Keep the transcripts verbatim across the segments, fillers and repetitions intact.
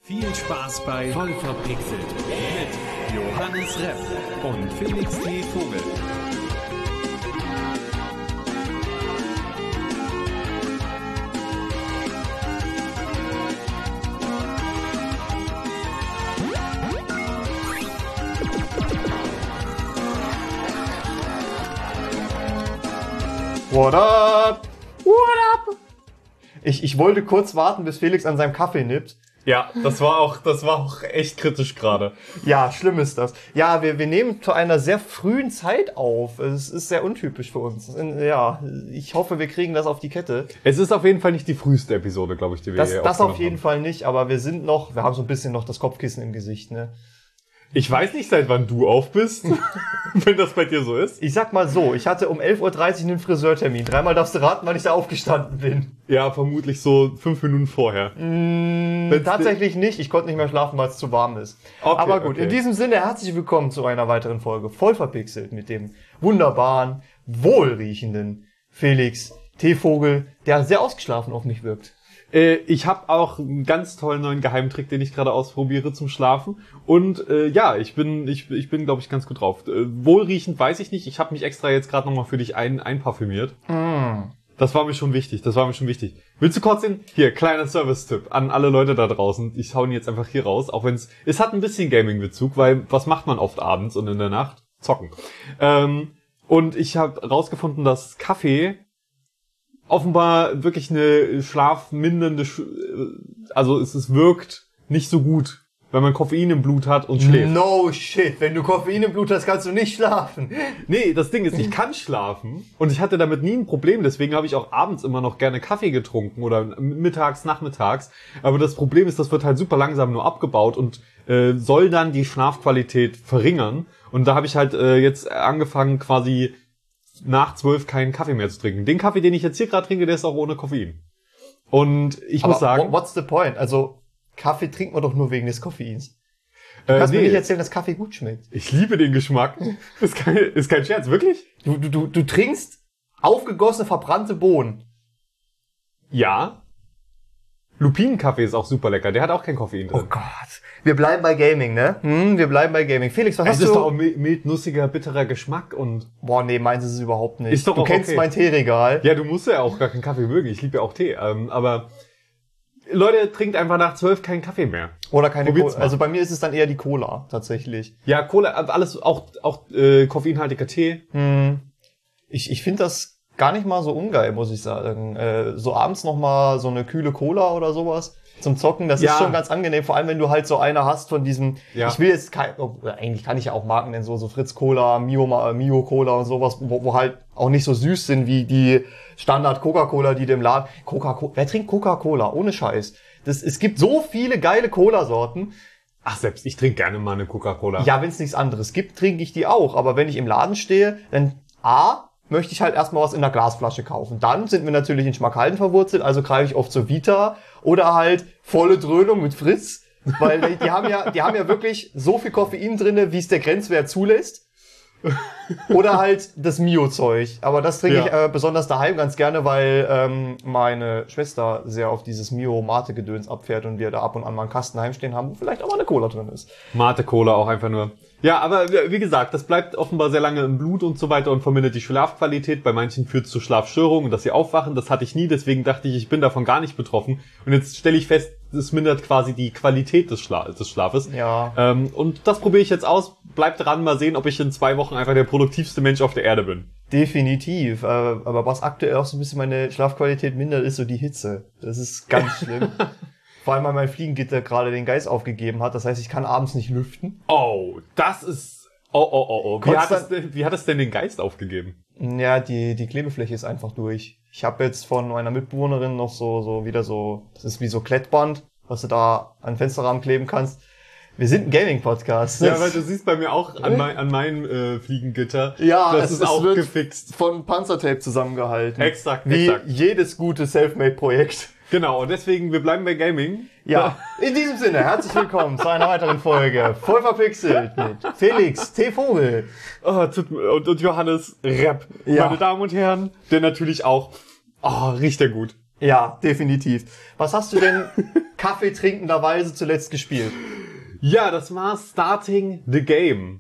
Viel Spaß bei Voll verpixelt mit Johannes Repp und Felix T. Vogel. What up? What up? Ich, ich wollte kurz warten, bis Felix an seinem Kaffee nippt. Ja, das war auch, das war auch echt kritisch gerade. Ja, schlimm ist das. Ja, wir, wir nehmen zu einer sehr frühen Zeit auf. Es ist sehr untypisch für uns. Ja, ich hoffe, wir kriegen das auf die Kette. Es ist auf jeden Fall nicht die früheste Episode, glaube ich, die wir Das, hier das auf jeden haben. Fall nicht, aber wir sind noch, wir haben so ein bisschen noch das Kopfkissen im Gesicht, ne? Ich weiß nicht, seit wann du auf bist, wenn das bei dir so ist. Ich sag mal so, ich hatte um elf Uhr dreißig einen Friseurtermin. Dreimal darfst du raten, wann ich da aufgestanden bin. Ja, vermutlich so fünf Minuten vorher. Mmh, tatsächlich nicht. Ich konnte nicht mehr schlafen, weil es zu warm ist. Okay, aber gut, okay. In diesem Sinne, herzlich willkommen zu einer weiteren Folge Voll verpixelt mit dem wunderbaren, wohlriechenden Felix T. Vogel, der sehr ausgeschlafen auf mich wirkt. Äh, ich habe auch einen ganz tollen neuen Geheimtrick, den ich gerade ausprobiere zum Schlafen. Und äh, ja, ich bin, ich, ich bin, glaube ich, ganz gut drauf. Äh, wohlriechend weiß ich nicht. Ich habe mich extra jetzt gerade nochmal für dich ein, einparfümiert. Mm. Das war mir schon wichtig. Das war mir schon wichtig. Willst du kurz den? Hier, kleiner Service-Tipp an alle Leute da draußen. Ich hau ihn jetzt einfach hier raus, auch wenn es es hat ein bisschen Gaming-Bezug, weil was macht man oft abends und in der Nacht? Zocken. Ähm, und ich habe rausgefunden, dass Kaffee offenbar wirklich eine schlafmindernde, also es, es wirkt nicht so gut, wenn man Koffein im Blut hat und schläft. No shit, wenn du Koffein im Blut hast, kannst du nicht schlafen. Nee, das Ding ist, ich kann schlafen und ich hatte damit nie ein Problem, deswegen habe ich auch abends immer noch gerne Kaffee getrunken oder mittags, nachmittags. Aber das Problem ist, das wird halt super langsam nur abgebaut und äh, soll dann die Schlafqualität verringern. Und da habe ich halt äh, jetzt angefangen, quasi nach zwölf keinen Kaffee mehr zu trinken. Den Kaffee, den ich jetzt hier gerade trinke, der ist auch ohne Koffein. Und ich Aber muss sagen... what's the point? Also, Kaffee trinkt man doch nur wegen des Koffeins. Du äh, kannst nee, mir nicht erzählen, dass Kaffee gut schmeckt. Ich liebe den Geschmack. Ist kein, ist kein Scherz, wirklich? Du, du, du, du trinkst aufgegossene, verbrannte Bohnen. Ja. Lupinenkaffee ist auch super lecker. Der hat auch kein Koffein drin. Oh Gott. Wir bleiben bei Gaming, ne? Hm, wir bleiben bei Gaming. Felix, was Es hast ist du? doch auch mild, nussiger, bitterer Geschmack und... Boah, nee, meins ist es überhaupt nicht. Ist doch du auch kennst okay. mein Teeregal. Ja, du musst ja auch gar keinen Kaffee mögen. Ich liebe ja auch Tee. Ähm, aber Leute, trinkt einfach nach zwölf keinen Kaffee mehr. Oder keine Probiert's Cola. mal. Also bei mir ist es dann eher die Cola, tatsächlich. Ja, Cola, alles, auch, auch äh, koffeinhaltiger Tee. Hm. Ich, ich finde das gar nicht mal so ungeil, muss ich sagen. Äh, so abends noch mal so eine kühle Cola oder sowas zum Zocken, das Ja. ist schon ganz angenehm. Vor allem, wenn du halt so eine hast von diesem, Ja. ich will jetzt kein, oh, eigentlich kann ich ja auch Marken nennen, so, so Fritz Cola, Mio, Mio Cola und sowas, wo, wo halt auch nicht so süß sind wie die Standard Coca-Cola, die dem Laden, Coca-Cola, wer trinkt Coca-Cola? Ohne Scheiß. Das, es gibt so viele geile Cola-Sorten. Ach, selbst ich trinke gerne mal eine Coca-Cola. Ja, wenn es nichts anderes gibt, trinke ich die auch. Aber wenn ich im Laden stehe, dann A, möchte ich halt erstmal was in der Glasflasche kaufen. Dann sind wir natürlich in Schmackhalden verwurzelt, also greife ich oft zur Vita oder halt volle Dröhnung mit Fritz, weil die, die haben ja, die haben ja wirklich so viel Koffein drinne, wie es der Grenzwert zulässt. Oder halt das Mio-Zeug. Aber das trinke Ja. ich äh, besonders daheim ganz gerne, weil ähm, meine Schwester sehr auf dieses Mio-Mate-Gedöns abfährt und wir da ab und an mal einen Kasten heimstehen haben, wo vielleicht auch mal eine Cola drin ist. Mate Cola auch einfach nur. Ja, aber wie gesagt, das bleibt offenbar sehr lange im Blut und so weiter und vermindert die Schlafqualität. Bei manchen führt es zu Schlafstörungen und dass sie aufwachen. Das hatte ich nie, deswegen dachte ich, ich bin davon gar nicht betroffen. Und jetzt stelle ich fest, es mindert quasi die Qualität des, Schla- des Schlafes. Ja. Ähm, und das probiere ich jetzt aus. Bleibt dran, mal sehen, ob ich in zwei Wochen einfach der produktivste Mensch auf der Erde bin. Definitiv. Äh, aber was aktuell auch so ein bisschen meine Schlafqualität mindert, ist so die Hitze. Das ist ganz schlimm. Vor allem, weil mein Fliegengitter gerade den Geist aufgegeben hat. Das heißt, ich kann abends nicht lüften. Oh, das ist... Oh, oh, oh, oh. Wie Konstanz- hat, es denn, wie hat es denn den Geist aufgegeben? Ja, die die Klebefläche ist einfach durch. Ich habe jetzt von meiner Mitbewohnerin noch so so wieder so, das ist wie so Klettband, was du da an den Fensterrahmen kleben kannst. Wir sind ein Gaming-Podcast. Ja, weil du siehst bei mir auch an, mein, an meinem äh, Fliegengitter, Ja, das es, ist auch es wird gefixt. von Panzertape zusammengehalten. Exakt, Wie exakt. jedes gute Selfmade-Projekt. Genau, und deswegen, wir bleiben bei Gaming. Ja, in diesem Sinne, herzlich willkommen zu einer weiteren Folge Voll verpixelt mit Felix T. Vogel. Oh, tut, mir- und, und Johannes Repp. Ja. Meine Damen und Herren, der natürlich auch, oh, riecht der gut. Ja, definitiv. Was hast du denn kaffeetrinkenderweise zuletzt gespielt? Ja, das war Starting the Game.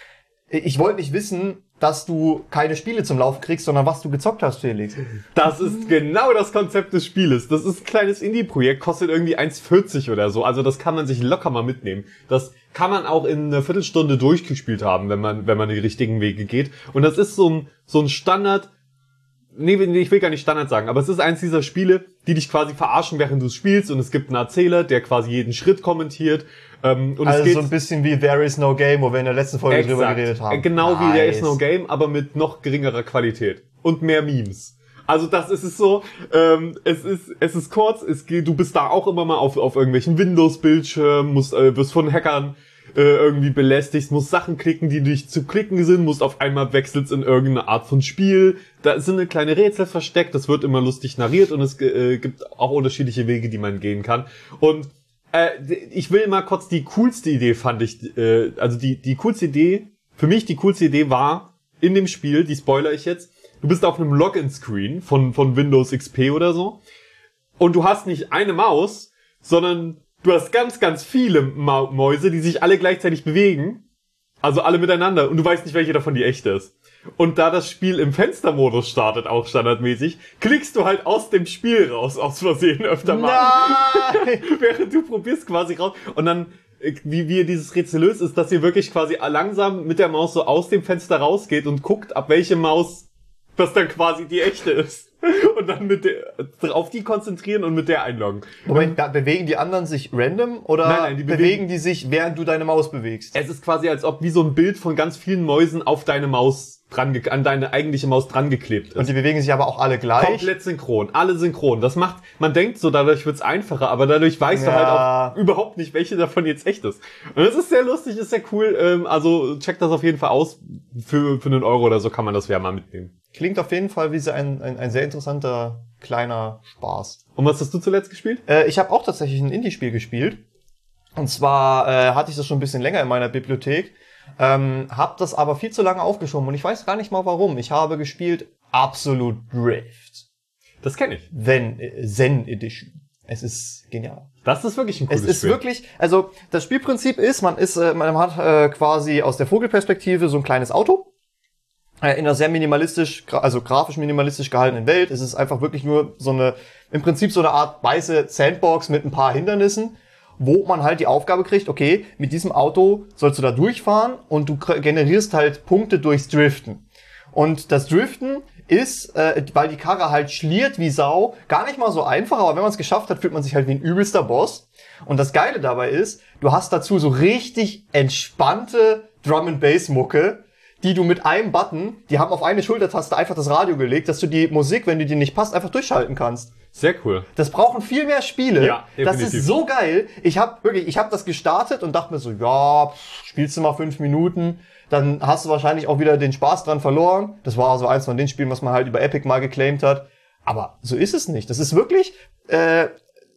Ich wollte nicht wissen, dass du keine Spiele zum Laufen kriegst, sondern was du gezockt hast, Felix. Das ist genau das Konzept des Spieles. Das ist ein kleines Indie-Projekt, kostet irgendwie eins vierzig oder so. Also das kann man sich locker mal mitnehmen. Das kann man auch in einer Viertelstunde durchgespielt haben, wenn man wenn man die richtigen Wege geht. Und das ist so ein so ein Standard. Nee, ich will gar nicht Standard sagen, aber es ist eins dieser Spiele, die dich quasi verarschen, während du es spielst. Und es gibt einen Erzähler, der quasi jeden Schritt kommentiert. Ähm, und also es geht so ein bisschen wie There is no game, wo wir in der letzten Folge exakt, drüber geredet haben. Genau nice. wie There is no game, aber mit noch geringerer Qualität. Und mehr Memes. Also das ist es so, ähm, es ist es ist kurz, es geht, du bist da auch immer mal auf auf irgendwelchen Windows-Bildschirmen, musst, äh, wirst von Hackern äh, irgendwie belästigt, musst Sachen klicken, die nicht zu klicken sind, musst auf einmal wechselst in irgendeine Art von Spiel. Da sind eine kleine Rätsel versteckt, das wird immer lustig narriert und es äh, gibt auch unterschiedliche Wege, die man gehen kann. Und äh, ich will mal kurz die coolste Idee fand ich, äh, also die die coolste Idee, für mich die coolste Idee war in dem Spiel, die spoiler ich jetzt. Du bist auf einem Login-Screen von von Windows X P oder so und du hast nicht eine Maus, sondern du hast ganz, ganz viele Ma- Mäuse, die sich alle gleichzeitig bewegen, also alle miteinander und du weißt nicht, welche davon die echte ist. Und da das Spiel im Fenstermodus startet, auch standardmäßig, klickst du halt aus dem Spiel raus, aus Versehen öfter mal. Nein! Während du probierst quasi raus und dann wie wie dieses Rätsel löst, ist, dass ihr wirklich quasi langsam mit der Maus so aus dem Fenster rausgeht und guckt, ab welche Maus das dann quasi die echte ist. Und dann mit der, auf die konzentrieren und mit der einloggen. Moment, da bewegen die anderen sich random oder Nein, nein, die bewegen, bewegen- die sich, während du deine Maus bewegst? Es ist quasi, als ob wie so ein Bild von ganz vielen Mäusen auf deine Maus dran, ge- an deine eigentliche Maus dran geklebt ist. Und die bewegen sich aber auch alle gleich? Komplett synchron, alle synchron. Das macht, man denkt so, dadurch wird's einfacher, aber dadurch weißt Ja. du halt auch überhaupt nicht, welche davon jetzt echt ist. Und das ist sehr lustig, ist sehr cool. Ähm, also checkt das auf jeden Fall aus. Für für einen Euro oder so kann man das ja mal mitnehmen. Klingt auf jeden Fall wie so ein, ein, ein sehr interessanter kleiner Spaß. Und was hast du zuletzt gespielt? Äh, ich habe auch tatsächlich ein Indie-Spiel gespielt. Und zwar äh, hatte ich das schon ein bisschen länger in meiner Bibliothek, ähm, habe das aber viel zu lange aufgeschoben und ich weiß gar nicht mal warum. Ich habe gespielt Absolute Drift. Das kenne ich. Zen, äh, Zen Edition. Es ist genial. Das ist wirklich ein cooles Es ist Spiel. wirklich, also das Spielprinzip ist, man ist, äh, man hat äh, quasi aus der Vogelperspektive so ein kleines Auto äh, in einer sehr minimalistisch, gra- also grafisch minimalistisch gehaltenen Welt. Es ist einfach wirklich nur so eine, im Prinzip so eine Art weiße Sandbox mit ein paar Hindernissen, wo man halt die Aufgabe kriegt, okay, mit diesem Auto sollst du da durchfahren und du kre- generierst halt Punkte durchs Driften. Und das Driften ist, äh, weil die Karre halt schliert wie Sau, gar nicht mal so einfach, aber wenn man es geschafft hat, fühlt man sich halt wie ein übelster Boss. Und das Geile dabei ist, du hast dazu so richtig entspannte Drum-and-Bass-Mucke, die du mit einem Button, die haben auf eine Schultertaste einfach das Radio gelegt, dass du die Musik, wenn die dir nicht passt, einfach durchschalten kannst. Sehr cool. Das brauchen viel mehr Spiele. Ja, das definitiv. ist so geil. Ich habe wirklich, ich habe das gestartet und dachte mir so, ja, pff, spielst du mal fünf Minuten, dann hast du wahrscheinlich auch wieder den Spaß dran verloren. Das war so eins von den Spielen, was man halt über Epic mal geclaimt hat. Aber so ist es nicht. Das ist wirklich äh,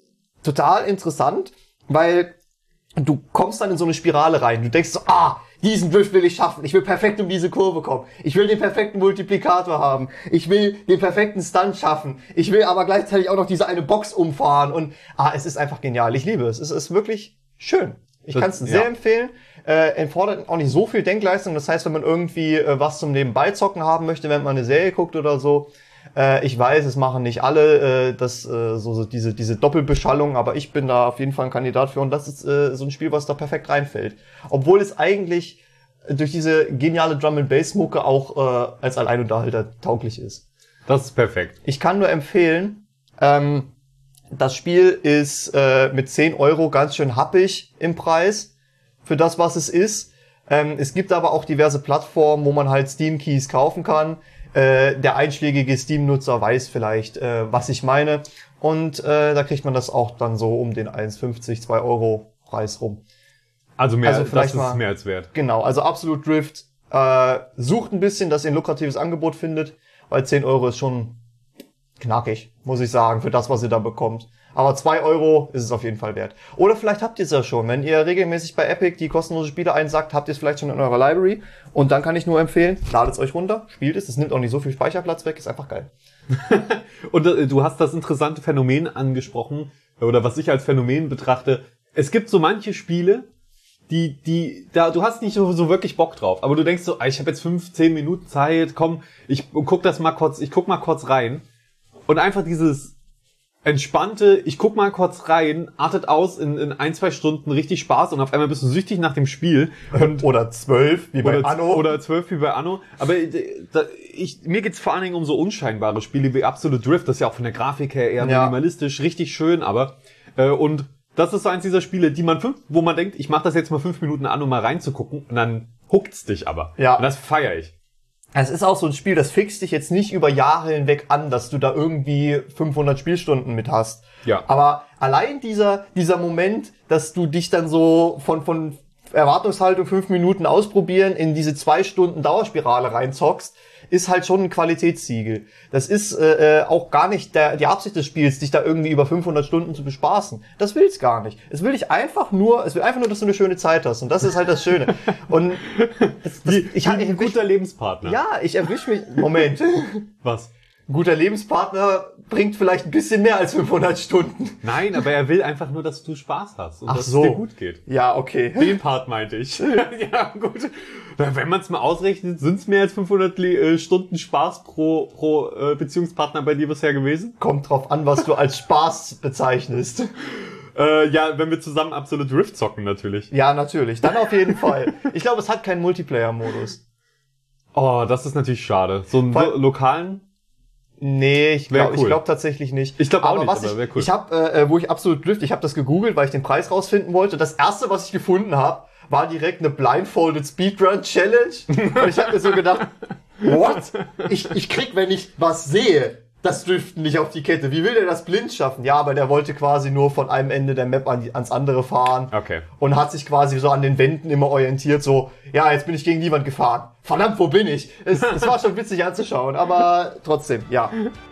total interessant, weil du kommst dann in so eine Spirale rein. Du denkst so, ah, diesen Drift will ich schaffen. Ich will perfekt um diese Kurve kommen. Ich will den perfekten Multiplikator haben. Ich will den perfekten Stunt schaffen. Ich will aber gleichzeitig auch noch diese eine Box umfahren. Und ah, es ist einfach genial. Ich liebe es. Es ist wirklich schön. Ich Das- kann es sehr ja. empfehlen. Äh, erfordert auch nicht so viel Denkleistung. Das heißt, wenn man irgendwie äh, was zum Nebenbeizocken haben möchte, wenn man eine Serie guckt oder so. Äh, ich weiß, es machen nicht alle äh, das äh, so, so diese diese Doppelbeschallung, aber ich bin da auf jeden Fall ein Kandidat für und das ist äh, so ein Spiel, was da perfekt reinfällt. Obwohl es eigentlich durch diese geniale Drum-and-Bass-Mucke auch äh, als Alleinunterhalter tauglich ist. Das ist perfekt. Ich kann nur empfehlen, ähm, das Spiel ist äh, mit zehn Euro ganz schön happig im Preis für das, was es ist. Ähm, es gibt aber auch diverse Plattformen, wo man halt Steam-Keys kaufen kann. Äh, der einschlägige Steam-Nutzer weiß vielleicht, äh, was ich meine. Und äh, da kriegt man das auch dann so um den eins fünfzig, zwei Euro Preis rum. Also mehr, Also das vielleicht ist mal- mehr als wert. Genau, also Absolute Drift äh, sucht ein bisschen, dass ihr ein lukratives Angebot findet, weil zehn Euro ist schon knackig, muss ich sagen, für das, was ihr da bekommt. Aber zwei Euro ist es auf jeden Fall wert. Oder vielleicht habt ihr es ja schon. Wenn ihr regelmäßig bei Epic die kostenlose Spiele einsackt, habt ihr es vielleicht schon in eurer Library. Und dann kann ich nur empfehlen, ladet es euch runter, spielt es. Es nimmt auch nicht so viel Speicherplatz weg, ist einfach geil. Und äh, du hast das interessante Phänomen angesprochen, oder was ich als Phänomen betrachte. Es gibt so manche Spiele, die, die, da, du hast nicht so, so wirklich Bock drauf, aber du denkst so, ah, ich habe jetzt fünf, zehn Minuten Zeit, komm, ich guck das mal kurz, ich guck mal kurz rein. Und einfach dieses entspannte, ich guck mal kurz rein, artet aus in, in ein, zwei Stunden richtig Spaß und auf einmal bist du süchtig nach dem Spiel. Und oder zwölf, wie bei oder, Anno. Oder zwölf, wie bei Anno. Aber da, ich, mir geht's vor allen Dingen um so unscheinbare Spiele wie Absolute Drift, das ist ja auch von der Grafik her eher Ja. minimalistisch, richtig schön, aber, äh, und das ist so eins dieser Spiele, die man fünf, wo man denkt, ich mache das jetzt mal fünf Minuten an, um mal reinzugucken, und dann huckt's dich aber. Ja. Und das feiere ich. Es ist auch so ein Spiel, das fixt dich jetzt nicht über Jahre hinweg an, dass du da irgendwie fünfhundert Spielstunden mit hast. Ja. Aber allein dieser, dieser Moment, dass du dich dann so von, von Erwartungshaltung fünf Minuten ausprobieren in diese zwei Stunden Dauerspirale reinzockst, ist halt schon ein Qualitätssiegel. Das ist äh, auch gar nicht der, die Absicht des Spiels, dich da irgendwie über fünfhundert Stunden zu bespaßen. Das will's gar nicht. Es will dich einfach nur, es will einfach nur, dass du eine schöne Zeit hast. Und das ist halt das Schöne. Und das, das, Wie, ich, wie ich, ein ich guter Lebenspartner. Ja, ich erwisch mich. Moment. Was? Ein guter Lebenspartner bringt vielleicht ein bisschen mehr als fünfhundert Stunden. Nein, aber er will einfach nur, dass du Spaß hast und Ach dass so. es dir gut geht. Ja, okay. Den Part meinte ich. Ja, gut. Na, wenn man es mal ausrechnet, sind es mehr als fünfhundert Le- äh, Stunden Spaß pro, pro äh, Beziehungspartner bei dir bisher gewesen? Kommt drauf an, was du als Spaß bezeichnest. Äh, ja, wenn wir zusammen Absolute Drift zocken, natürlich. Ja, natürlich. Dann auf jeden Fall. Ich glaube, es hat keinen Multiplayer-Modus. Oh, das ist natürlich schade. So einen Voll- lo- lokalen? Nee, ich Wär glaube cool. ich glaub tatsächlich nicht. Ich glaub auch aber nicht, was aber ich, wär cool. Ich habe, äh, wo ich absolut Drift, ich habe das gegoogelt, weil ich den Preis rausfinden wollte. Das erste, was ich gefunden habe, war direkt eine Blindfolded Speedrun Challenge. Und ich habe mir so gedacht, what? Ich, ich krieg, wenn ich was sehe, das Driften nicht auf die Kette. Wie will der das blind schaffen? Ja, aber der wollte quasi nur von einem Ende der Map an die, ans andere fahren. Okay. Und hat sich quasi so an den Wänden immer orientiert, so, ja, jetzt bin ich gegen die Wand gefahren. Verdammt, wo bin ich? Es, es war schon witzig anzuschauen, aber trotzdem, ja.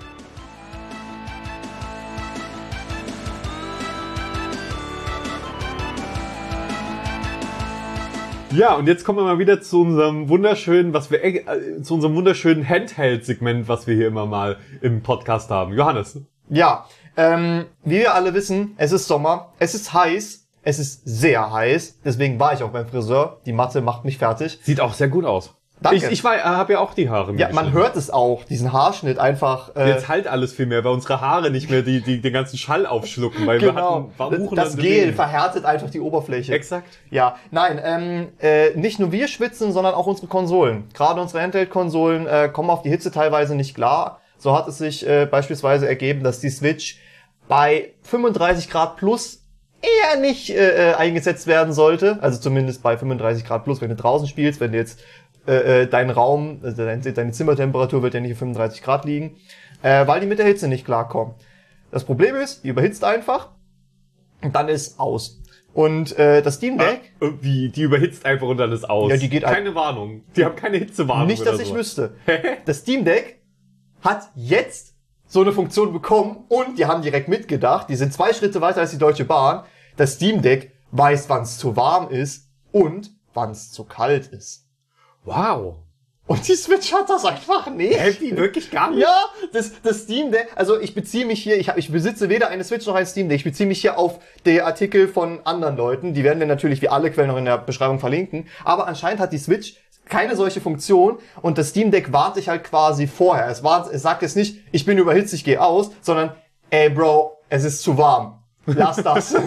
Ja, und jetzt kommen wir mal wieder zu unserem wunderschönen, was wir, äh, zu unserem wunderschönen Handheld-Segment, was wir hier immer mal im Podcast haben. Johannes. Ja, ähm, wie wir alle wissen, es ist Sommer, es ist heiß, es ist sehr heiß, deswegen war ich auch beim Friseur. Die Matte macht mich fertig. Sieht auch sehr gut aus. Danke. Ich, ich war, habe ja auch die Haare. mir Ja, man geschnitten. hört es auch, diesen Haarschnitt einfach. Äh, Jetzt halt alles viel mehr, weil unsere Haare nicht mehr die, die, den ganzen Schall aufschlucken, weil wir genau, hatten, war Buchen das an Gel Bewegung. verhärtet einfach die Oberfläche. Exakt. Ja, nein, ähm, äh, nicht nur wir schwitzen, sondern auch unsere Konsolen. Gerade unsere Handheld-Konsolen äh, kommen auf die Hitze teilweise nicht klar. So hat es sich äh, beispielsweise ergeben, dass die Switch bei fünfunddreißig Grad plus eher nicht äh, äh, eingesetzt werden sollte. Also zumindest bei fünfunddreißig Grad plus, wenn du draußen spielst, wenn du jetzt äh, äh, dein Raum, also deine, deine Zimmertemperatur wird ja nicht auf fünfunddreißig Grad liegen, äh, weil die mit der Hitze nicht klarkommen. Das Problem ist, die überhitzt einfach und dann ist aus. Und äh, das Steam Deck, Ah, wie, die überhitzt einfach und dann ist aus. Ja, die geht Keine Warnung. Die haben keine Hitzewarnung nicht, dass oder ich so. wüsste. Das Steam Deck hat jetzt so eine Funktion bekommen und die haben direkt mitgedacht, die sind zwei Schritte weiter als die Deutsche Bahn. Das Steam Deck weiß, wann es zu warm ist und wann es zu kalt ist. Wow. Und die Switch hat das einfach nicht. Hä, die wirklich gar nicht? Ja, das, das Steam Deck, also ich beziehe mich hier, ich, hab, ich besitze weder eine Switch noch ein Steam Deck, ich beziehe mich hier auf die Artikel von anderen Leuten, die werden wir natürlich wie alle Quellen noch in der Beschreibung verlinken, aber anscheinend hat die Switch keine solche Funktion und das Steam Deck warnt dich halt quasi vorher. Es, warnt, es sagt jetzt nicht, ich bin überhitzt, ich gehe aus, sondern, ey Bro, es ist zu warm. Lass das.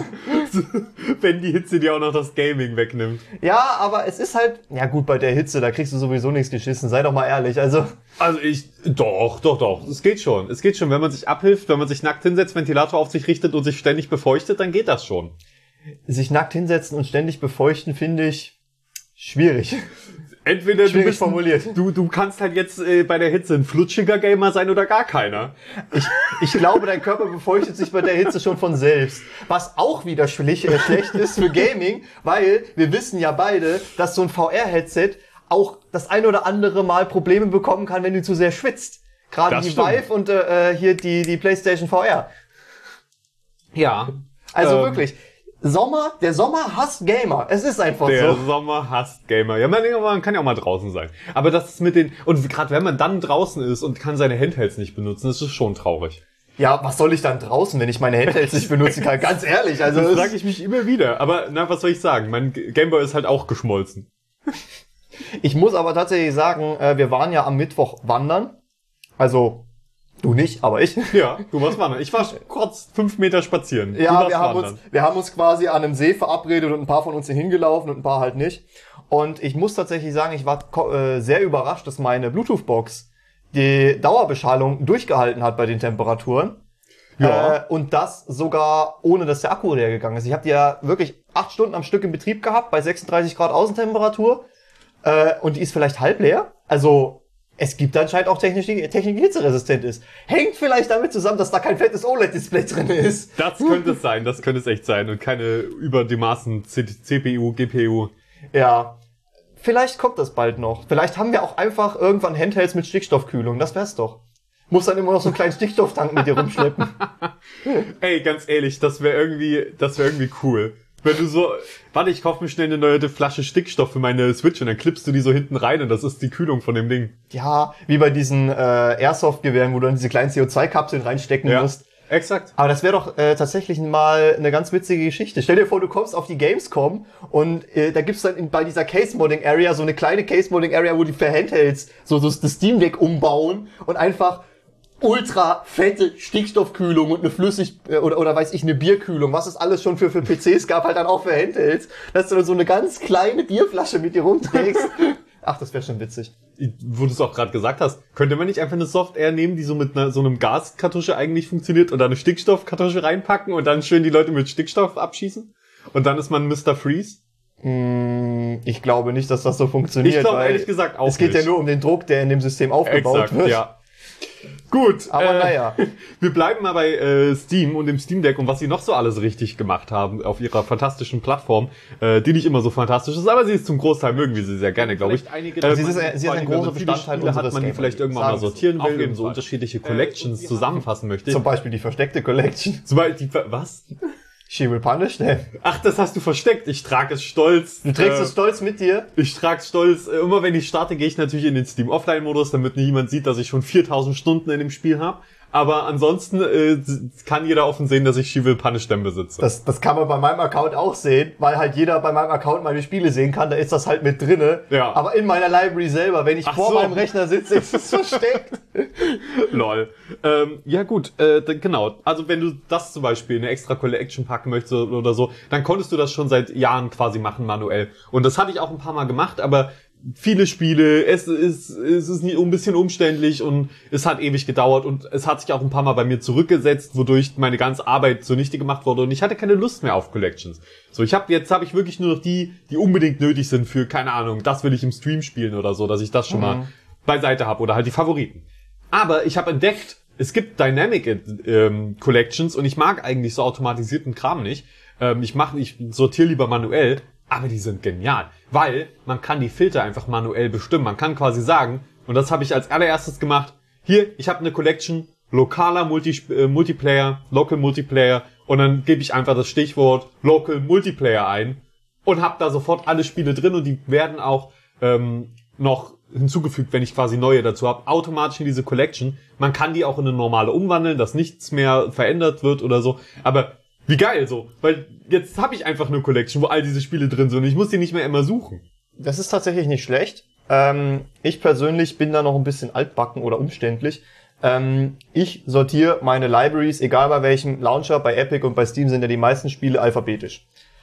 Wenn die Hitze dir auch noch das Gaming wegnimmt. Ja, aber es ist halt, ja gut, bei der Hitze, da kriegst du sowieso nichts geschissen, sei doch mal ehrlich, also. Also ich, doch, doch, doch, es geht schon. Es geht schon, wenn man sich abhilft, wenn man sich nackt hinsetzt, Ventilator auf sich richtet und sich ständig befeuchtet, dann geht das schon. Sich nackt hinsetzen und ständig befeuchten, finde ich schwierig. Entweder du Schwierig bist, formuliert. Du, du kannst halt jetzt äh, bei der Hitze ein flutschiger Gamer sein oder gar keiner. Ich, ich glaube, dein Körper befeuchtet sich bei der Hitze schon von selbst. Was auch wieder schlich, äh, schlecht ist für Gaming, weil wir wissen ja beide, dass so ein V R-Headset auch das ein oder andere Mal Probleme bekommen kann, wenn du zu sehr schwitzt. Gerade Das die stimmt. Vive und äh, hier die, die PlayStation V R. Ja. Also Ähm. wirklich, Sommer, der Sommer hasst Gamer. Es ist einfach Der so. Sommer hasst Gamer. Ja, man, man kann ja auch mal draußen sein. Aber das ist mit den, und gerade wenn man dann draußen ist und kann seine Handhelds nicht benutzen, das ist schon traurig. Ja, was soll ich dann draußen, wenn ich meine Handhelds nicht benutzen kann? Ganz ehrlich, also. Das frage ich mich immer wieder. Aber, na, was soll ich sagen? Mein Gameboy ist halt auch geschmolzen. Ich muss aber tatsächlich sagen, wir waren ja am Mittwoch wandern. Also, du nicht, aber ich. Ja, du warst wandern. Ich war kurz fünf Meter spazieren. Du Ja, warst wir haben wandern. uns, wir haben uns quasi an einem See verabredet und ein paar von uns sind hingelaufen und ein paar halt nicht. Und ich muss tatsächlich sagen, ich war äh, sehr überrascht, dass meine Bluetooth-Box die Dauerbeschallung durchgehalten hat bei den Temperaturen. Ja. Äh, und das sogar ohne, dass der Akku leer gegangen ist. Ich habe die ja wirklich acht Stunden am Stück in Betrieb gehabt bei sechsunddreißig Grad Außentemperatur. Äh, und die ist vielleicht halb leer. Also es gibt anscheinend auch Technik, die, Technik, die hitzeresistent ist. Hängt vielleicht damit zusammen, dass da kein fettes O L E D-Display drin ist. Das könnte es sein, das könnte es echt sein. Und keine über die Maßen C P U, G P U. Ja, vielleicht kommt das bald noch. Vielleicht haben wir auch einfach irgendwann Handhelds mit Stickstoffkühlung. Das wär's doch. Muss dann immer noch so einen kleinen Stickstofftank mit dir rumschleppen. Ey, ganz ehrlich, das wäre irgendwie, das wäre irgendwie cool. Wenn du so, warte, ich kauf mir schnell eine neue Flasche Stickstoff für meine Switch und dann klippst du die so hinten rein und das ist die Kühlung von dem Ding. Ja, wie bei diesen äh, Airsoft-Gewehren, wo du dann diese kleinen C O zwei Kapseln reinstecken Ja, musst. exakt. Aber das wäre doch äh, tatsächlich mal eine ganz witzige Geschichte. Stell dir vor, du kommst auf die Gamescom und äh, da gibt's dann in, bei dieser Case-Modding-Area so eine kleine Case-Modding-Area, wo die für Handhelds so, so das Steam Deck umbauen und einfach ultra fette Stickstoffkühlung und eine Flüssig- oder, oder weiß ich, eine Bierkühlung, was es alles schon für, für P Cs gab, halt dann auch für Handhelds, dass du dann so eine ganz kleine Bierflasche mit dir rumträgst. Ach, das wäre schon witzig. Wo du es auch gerade gesagt hast, könnte man nicht einfach eine Software nehmen, die so mit einer, so einem Gaskartusche eigentlich funktioniert und da eine Stickstoffkartusche reinpacken und dann schön die Leute mit Stickstoff abschießen? Und dann ist man Mister Freeze? Hm, ich glaube nicht, dass das so funktioniert. Ich glaube weil ehrlich gesagt auch es geht nicht. ja nur um den Druck, der in dem System aufgebaut Exakt, wird. ja. Gut, Aber äh, naja. wir bleiben mal bei äh, Steam und dem Steam Deck und was sie noch so alles richtig gemacht haben auf ihrer fantastischen Plattform, äh, die nicht immer so fantastisch ist, aber sie ist zum Großteil, mögen wir sie sehr gerne, glaube ich. Einige, Äh, sie ist, man- sie ist vor ein allem, großer wenn man viele Bestandteil Spiele hat, unseres man die Gameplays. vielleicht irgendwann mal Sagen wir sortieren so. Auf will jeden und so Fall. unterschiedliche Collections zusammenfassen möchte. Zum Beispiel die versteckte Collection. Zum Beispiel, die, was? She will punish them. Ach, das hast du versteckt. Ich trage es stolz. Du trägst äh, es stolz mit dir. Ich trage es stolz. Äh, Immer wenn ich starte, gehe ich natürlich in den Steam Offline-Modus, damit niemand sieht, dass ich schon viertausend Stunden in dem Spiel habe. Aber ansonsten äh, kann jeder offen sehen, dass ich She Will Punish Them besitze. Das, das kann man bei meinem Account auch sehen, weil halt jeder bei meinem Account meine Spiele sehen kann, da ist das halt mit drinne. Ja. Aber in meiner Library selber, wenn ich Ach vor so. meinem Rechner sitze, ist es versteckt. Lol. Ähm, ja gut, äh, d- genau. Also wenn du das zum Beispiel in eine extra Collection packen möchtest oder so, dann konntest du das schon seit Jahren quasi machen manuell. Und das hatte ich auch ein paar Mal gemacht, aber viele Spiele, es ist, es ist ein bisschen umständlich und es hat ewig gedauert und es hat sich auch ein paar Mal bei mir zurückgesetzt, wodurch meine ganze Arbeit zunichte gemacht wurde und ich hatte keine Lust mehr auf Collections. So, ich habe jetzt habe ich wirklich nur noch die, die unbedingt nötig sind für, keine Ahnung, das will ich im Stream spielen oder so, dass ich das schon mal beiseite habe oder halt die Favoriten. Aber ich habe entdeckt, es gibt Dynamic ähm, Collections und ich mag eigentlich so automatisierten Kram nicht. Ähm, ich mache, ich sortiere lieber manuell, aber die sind genial, weil man kann die Filter einfach manuell bestimmen. Man kann quasi sagen, und das habe ich als allererstes gemacht, hier, ich habe eine Collection, lokaler Multi äh, Multiplayer, Local Multiplayer und dann gebe ich einfach das Stichwort Local Multiplayer ein und habe da sofort alle Spiele drin und die werden auch ähm, noch hinzugefügt, wenn ich quasi neue dazu habe, automatisch in diese Collection. Man kann die auch in eine normale umwandeln, dass nichts mehr verändert wird oder so, aber wie geil so, weil jetzt habe ich einfach eine Collection, wo all diese Spiele drin sind und ich muss die nicht mehr immer suchen. Das ist tatsächlich nicht schlecht. Ähm, ich persönlich bin da noch ein bisschen altbacken oder umständlich. Ähm, ich sortiere meine Libraries, egal bei welchem Launcher, bei Epic und bei Steam sind ja die meisten Spiele alphabetisch.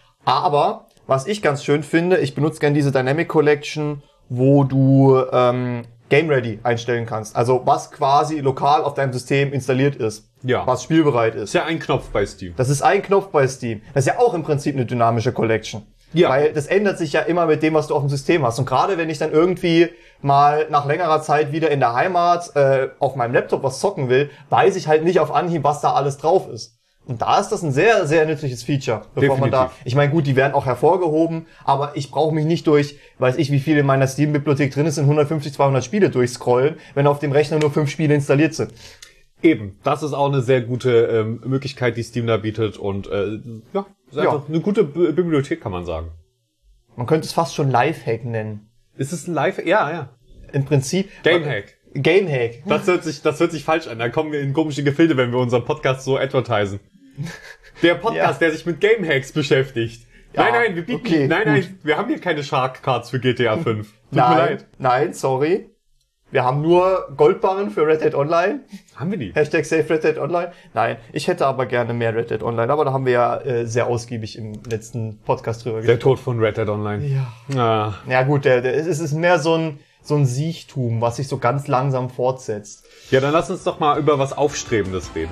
Aber, was ich ganz schön finde, ich benutze gerne diese Dynamic Collection, wo du ähm, Game Ready einstellen kannst. Also was quasi lokal auf deinem System installiert ist. Ja. Was spielbereit Das ist. ist ja ein Knopf bei Steam. Das ist ein Knopf bei Steam. Das ist ja auch im Prinzip eine dynamische Collection. Ja. Weil das ändert sich ja immer mit dem, was du auf dem System hast. Und gerade wenn ich dann irgendwie mal nach längerer Zeit wieder in der Heimat äh, auf meinem Laptop was zocken will, weiß ich halt nicht auf Anhieb, was da alles drauf ist. Und da ist das ein sehr, sehr nützliches Feature, bevor man da, Definitiv. ich meine, gut, die werden auch hervorgehoben, aber ich brauche mich nicht durch, weiß ich, wie viel in meiner Steam-Bibliothek drin ist, in hundertfünfzig, zweihundert Spiele durchscrollen, wenn auf dem Rechner nur fünf Spiele installiert sind. Eben, das ist auch eine sehr gute ähm, Möglichkeit, die Steam da bietet und äh, ja, ist einfach eine gute B- Bibliothek, kann man sagen. Man könnte es fast schon Lifehack nennen. Ist es ein Live? Ja, ja. Im Prinzip. Gamehack. Gamehack. Das hört sich, das hört sich falsch an. Da kommen wir in komische Gefilde, wenn wir unseren Podcast so advertisen. Der Podcast, Ja. der sich mit Gamehacks beschäftigt. Ja, nein, nein, wir bieten, okay, nein, gut. nein, wir haben hier keine Shark Cards für G T A fünf. Tut mir Nein, leid. nein, sorry. Wir haben nur Goldbarren für Red Dead Online. Haben wir die? Hashtag Save Red Dead Online. Nein, ich hätte aber gerne mehr Red Dead Online, aber da haben wir ja äh, sehr ausgiebig im letzten Podcast drüber Der Tod von Red Dead Online. Ja. Ah. Ja gut, der, der, es ist mehr so ein, so ein Siechtum, was sich so ganz langsam fortsetzt. Ja, dann lass uns doch mal über was Aufstrebendes reden.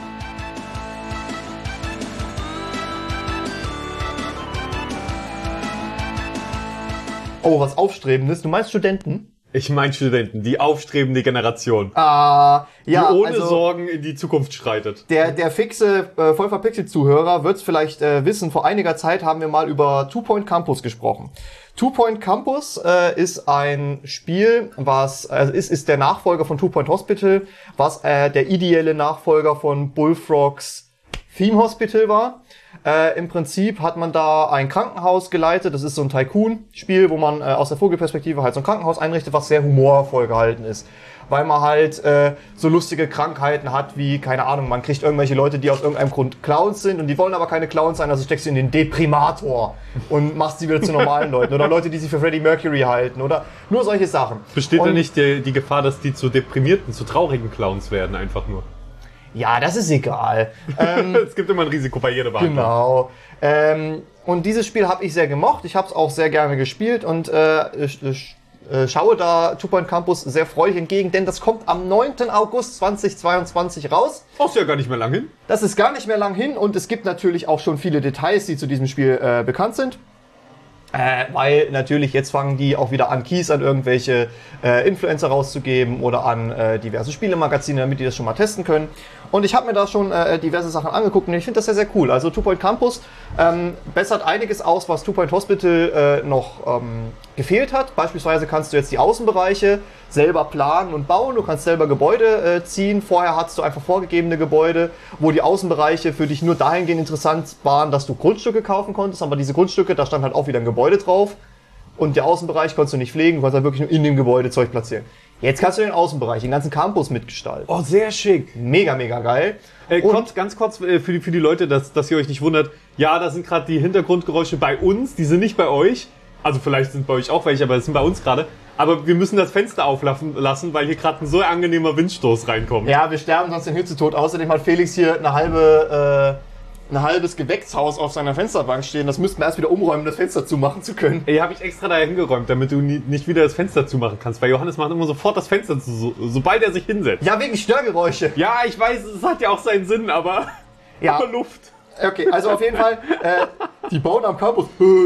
Oh, was Aufstrebendes? Du meinst Studenten? Ich meine Studenten, die aufstrebende Generation, Ah, ja, die ohne also Sorgen in die Zukunft schreitet. der, der fixe, äh, voll verpixelt Zuhörer wird es vielleicht äh, wissen, vor einiger Zeit haben wir mal über Two Point Campus gesprochen. Two Point Campus äh, ist ein Spiel, was also ist, ist der Nachfolger von Two Point Hospital, was äh, der ideelle Nachfolger von Bullfrogs Theme Hospital war. Äh, Im Prinzip hat man da ein Krankenhaus geleitet. Das ist so ein Tycoon-Spiel, wo man äh, aus der Vogelperspektive halt so ein Krankenhaus einrichtet, was sehr humorvoll gehalten ist. Weil man halt äh, so lustige Krankheiten hat wie, keine Ahnung, man kriegt irgendwelche Leute, die aus irgendeinem Grund Clowns sind und die wollen aber keine Clowns sein, also steckst du in den Deprimator und machst sie wieder zu normalen Leuten. Oder Leute, die sich für Freddie Mercury halten oder nur solche Sachen. Besteht und, da nicht die, die Gefahr, dass die zu deprimierten, zu traurigen Clowns werden, einfach nur? Ja, das ist egal. ähm, Es gibt immer ein Risiko bei jeder Behandlung. Genau. Ähm, und dieses Spiel habe ich sehr gemocht. Ich habe es auch sehr gerne gespielt und äh, ich, ich, äh, schaue da Two Point Campus sehr freudig entgegen, denn das kommt am neunten August zweitausendzweiundzwanzig raus. Oh, ist ja gar nicht mehr lang hin. Das ist gar nicht mehr lang hin und es gibt natürlich auch schon viele Details, die zu diesem Spiel äh, bekannt sind. Äh, weil natürlich jetzt fangen die auch wieder an, Keys an irgendwelche äh, Influencer rauszugeben oder an äh, diverse Spielemagazine, damit die das schon mal testen können. Und ich habe mir da schon äh, diverse Sachen angeguckt und ich finde das sehr, sehr cool. Also Two Point Campus ähm, bessert einiges aus, was Two Point Hospital äh, noch ähm, gefehlt hat. Beispielsweise kannst du jetzt die Außenbereiche selber planen und bauen. Du kannst selber Gebäude äh, ziehen. Vorher hattest du einfach vorgegebene Gebäude, wo die Außenbereiche für dich nur dahingehend interessant waren, dass du Grundstücke kaufen konntest. Aber diese Grundstücke, da stand halt auch wieder ein Gebäude drauf. Und der Außenbereich konntest du nicht pflegen, du konntest halt wirklich nur in dem Gebäude Zeug platzieren. Jetzt kannst du den Außenbereich, den ganzen Campus mitgestalten. Oh, sehr schick. Mega, mega geil. Äh, Und- kurz, ganz kurz äh, für die, für die Leute, dass, dass ihr euch nicht wundert. Ja, da sind gerade die Hintergrundgeräusche bei uns, die sind nicht bei euch. Also vielleicht sind bei euch auch welche, aber das sind bei uns gerade. Aber wir müssen das Fenster auflassen, lassen, weil hier gerade ein so angenehmer Windstoß reinkommt. Ja, wir sterben sonst den Hitzetod. Außerdem hat Felix hier eine halbe, äh, ein halbes Gewächshaus auf seiner Fensterbank stehen. Das müssten wir erst wieder umräumen, um das Fenster zumachen zu können. Ey, habe ich extra da hingeräumt, damit du nie, nicht wieder das Fenster zumachen kannst. Weil Johannes macht immer sofort das Fenster zu, so, sobald er sich hinsetzt. Ja, wegen Störgeräusche. Ja, ich weiß, es hat ja auch seinen Sinn, aber, Ja. aber Luft. Okay, also auf jeden Fall, äh, die bauen am Campus.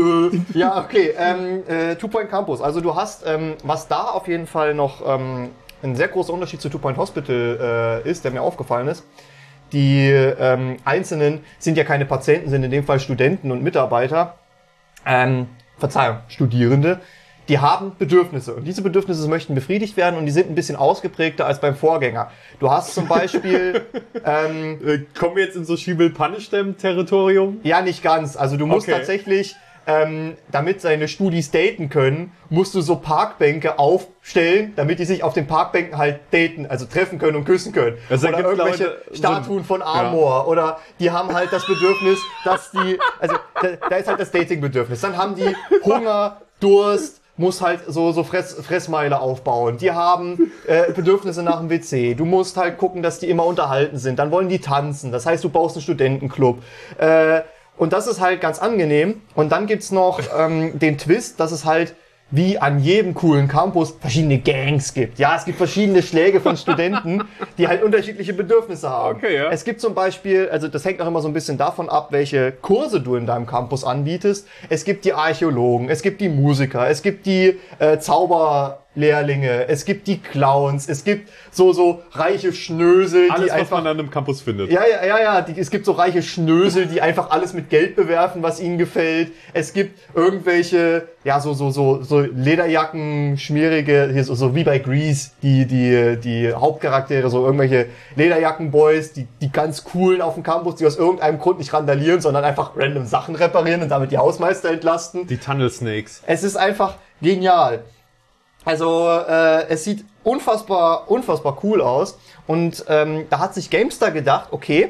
Ja, okay, ähm, äh, Two Point Campus. Also du hast, ähm, was da auf jeden Fall noch ähm, ein sehr großer Unterschied zu Two Point Hospital äh, ist, der mir aufgefallen ist. Die ähm, Einzelnen sind ja keine Patienten, sind in dem Fall Studenten und Mitarbeiter. Ähm, Verzeihung, Studierende. Die haben Bedürfnisse und diese Bedürfnisse möchten befriedigt werden und die sind ein bisschen ausgeprägter als beim Vorgänger. Du hast zum Beispiel, ähm, Äh, kommen wir jetzt in so Schiebel-Punish-Territorium? ja nicht ganz, also du musst Okay. tatsächlich, ähm, damit seine Studis daten können, musst du so Parkbänke aufstellen, damit die sich auf den Parkbänken halt daten, also treffen können und küssen können. Das oder ergibt, irgendwelche Leute, so- Statuen von Amor oder die haben halt das Bedürfnis, dass die, also da, da ist halt das Datingbedürfnis. Dann haben die Hunger, Durst, muss halt so, so Fress, Fressmeile aufbauen. Die haben äh, Bedürfnisse nach dem W C. Du musst halt gucken, dass die immer unterhalten sind. Dann wollen die tanzen. Das heißt, du baust einen Studentenclub. Äh, und das ist halt ganz angenehm. Und dann gibt's noch ähm, den Twist, dass es halt wie an jedem coolen Campus verschiedene Gangs gibt. Ja, es gibt verschiedene Schläge von Studenten, die halt unterschiedliche Bedürfnisse haben. Okay, ja. Es gibt zum Beispiel, also das hängt auch immer so ein bisschen davon ab, welche Kurse du in deinem Campus anbietest. Es gibt die Archäologen, es gibt die Musiker, es gibt die äh, Zauber Lehrlinge, es gibt die Clowns, es gibt so, so reiche Schnösel, Alles, die was einfach... man an einem Campus findet. Ja, ja, ja, ja, die, es gibt so reiche Schnösel, die einfach alles mit Geld bewerfen, was ihnen gefällt. Es gibt irgendwelche, ja, so, so, so, so Lederjacken, schmierige, hier so, so wie bei Grease, die, die, die Hauptcharaktere, so irgendwelche Lederjackenboys, die, die ganz coolen auf dem Campus, die aus irgendeinem Grund nicht randalieren, sondern einfach random Sachen reparieren und damit die Hausmeister entlasten. Die Tunnel Snakes. Es ist einfach genial. Also, äh, es sieht unfassbar, unfassbar cool aus. Und ähm, da hat sich GameStar gedacht, okay,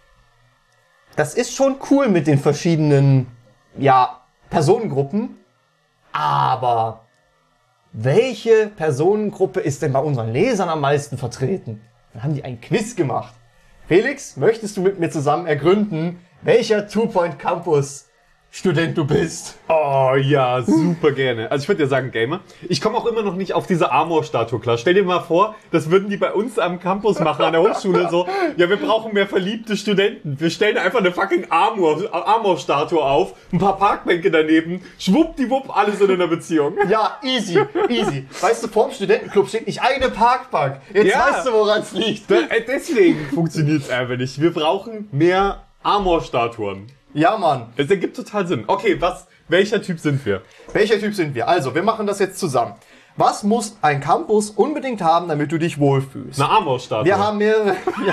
das ist schon cool mit den verschiedenen, ja, Personengruppen, aber welche Personengruppe ist denn bei unseren Lesern am meisten vertreten? Dann haben die ein Quiz gemacht. Felix, möchtest du mit mir zusammen ergründen, welcher Two-Point-Campus Student du bist? Oh ja, super gerne. Also ich würde ja sagen Gamer. Ich komme auch immer noch nicht auf diese Armor-Statue klar. Stell dir mal vor, das würden die bei uns am Campus machen, an der Hochschule so. Ja, wir brauchen mehr verliebte Studenten. Wir stellen einfach eine fucking Armor, Armor-Statue auf, ein paar Parkbänke daneben, schwuppdiwupp, alles in einer Beziehung. Ja, easy, easy. Weißt du, vorm Studentenclub steht nicht eine Parkbank. Jetzt Ja. weißt du, woran es liegt. Da, äh, deswegen funktioniert's einfach nicht. Wir brauchen mehr Armor-Statuen. Ja, Mann. Es ergibt total Sinn. Okay, was, welcher Typ sind wir? Welcher Typ sind wir? Also, wir machen das jetzt zusammen. Was muss ein Campus unbedingt haben, damit du dich wohlfühlst? Eine Armor-Statue. Wir haben mehrere... Ja.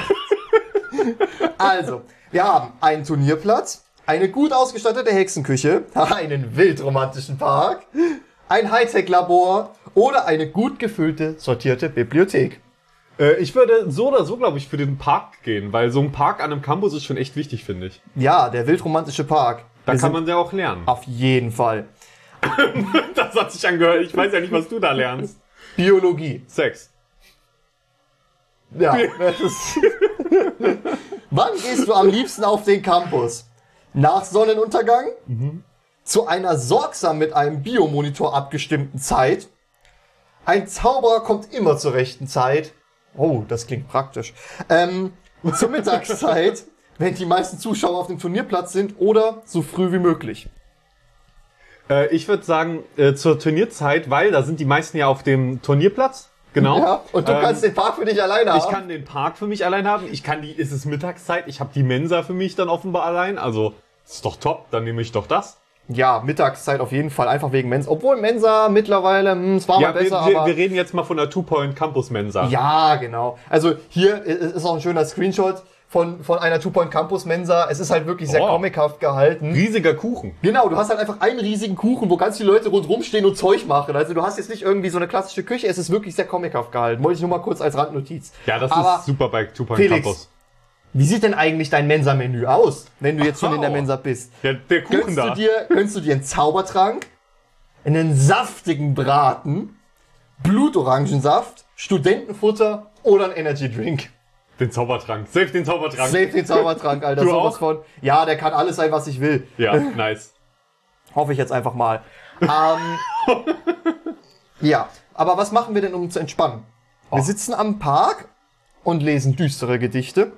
Also, wir haben einen Turnierplatz, eine gut ausgestattete Hexenküche, einen wildromantischen Park, ein Hightech-Labor oder eine gut gefüllte, sortierte Bibliothek. Äh, ich würde so oder so, glaube ich, für den Park gehen, weil so ein Park an einem Campus ist schon echt wichtig, finde ich. Ja, der wildromantische Park. Da Wir kann sind man ja auch lernen. auf jeden Fall. Das hat sich angehört. Ich weiß ja nicht, was du da lernst. Biologie. Sex. Ja, das ist... Wann gehst du am liebsten auf den Campus? Nach Sonnenuntergang? Mhm. Zu einer sorgsam mit einem Biomonitor abgestimmten Zeit? Ein Zauberer kommt immer zur rechten Zeit. Oh, das klingt praktisch. Ähm, zur Mittagszeit, wenn die meisten Zuschauer auf dem Turnierplatz sind, oder so früh wie möglich. Äh, ich würde sagen, äh, zur Turnierzeit, weil da sind die meisten ja auf dem Turnierplatz. Genau. Ja, und du Ähm, kannst den Park für dich alleine haben. Ich kann den Park für mich allein haben. Ich kann die, ist es Mittagszeit? Ich habe die Mensa für mich dann offenbar allein. Also, ist doch top. Dann nehme ich doch das. Ja, Mittagszeit auf jeden Fall, einfach wegen Mensa. Obwohl Mensa mittlerweile, hm, es war Ja, mal besser, wir, wir, aber... wir reden jetzt mal von der Two-Point-Campus-Mensa. Ja, genau. Also hier ist auch ein schöner Screenshot von, von einer Two-Point-Campus-Mensa. Es ist halt wirklich sehr Oh. comichaft gehalten. Riesiger Kuchen. Genau, du hast halt einfach einen riesigen Kuchen, wo ganz viele Leute rundherum stehen und Zeug machen. Also du hast jetzt nicht irgendwie so eine klassische Küche, es ist wirklich sehr comichaft gehalten. Wollte ich nur mal kurz als Randnotiz. Ja, das Aber ist super bei Two-Point-Campus. wie sieht denn eigentlich dein Mensa-Menü aus, wenn du jetzt schon in der Oh. Mensa bist? Der, der Kuchen Gönnst da. du dir, gönnst du dir einen Zaubertrank, einen saftigen Braten, Blutorangensaft, Studentenfutter oder einen Energy-Drink? Den Zaubertrank. Safe den Zaubertrank. Safe den Zaubertrank, Alter. Du Sowas auch? von. Ja, der kann alles sein, was ich will. Ja, nice. Hoffe ich jetzt einfach mal. ähm, ja, aber was machen wir denn, um zu entspannen? Wir Oh. sitzen am Park und lesen düstere Gedichte.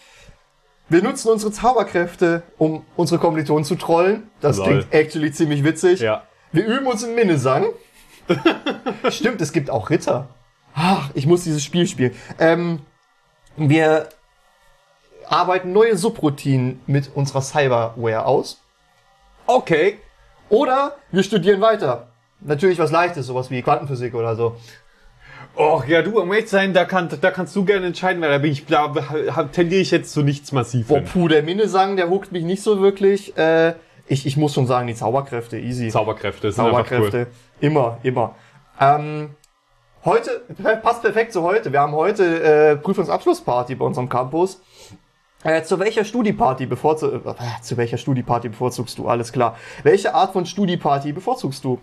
Wir nutzen unsere Zauberkräfte, um unsere Kommilitonen zu trollen. Das Lol. klingt actually ziemlich witzig. Ja. Wir üben uns in Minnesang. Stimmt, es gibt auch Ritter. Ach, ich muss dieses Spiel spielen. Ähm, wir arbeiten neue Subroutinen mit unserer Cyberware aus. Okay. Oder wir studieren weiter. Natürlich was Leichtes, sowas wie Quantenphysik oder so. Och, ja, du, um ehrlich zu sein, da, kann, da kannst du gerne entscheiden, weil da bin ich, da tendiere ich jetzt zu nichts massiv Boah, hin. puh, der Minnesang, der huckt mich nicht so wirklich. Äh, ich, ich muss schon sagen, die Zauberkräfte, easy. Zauberkräfte sind einfach cool. Zauberkräfte, immer, immer. Ähm, heute, passt perfekt zu heute. Wir haben heute äh, Prüfungsabschlussparty bei unserem Campus. Äh, zu welcher Studieparty bevorzu äh, zu welcher Studieparty bevorzugst du? Alles klar. Welche Art von Studieparty bevorzugst du?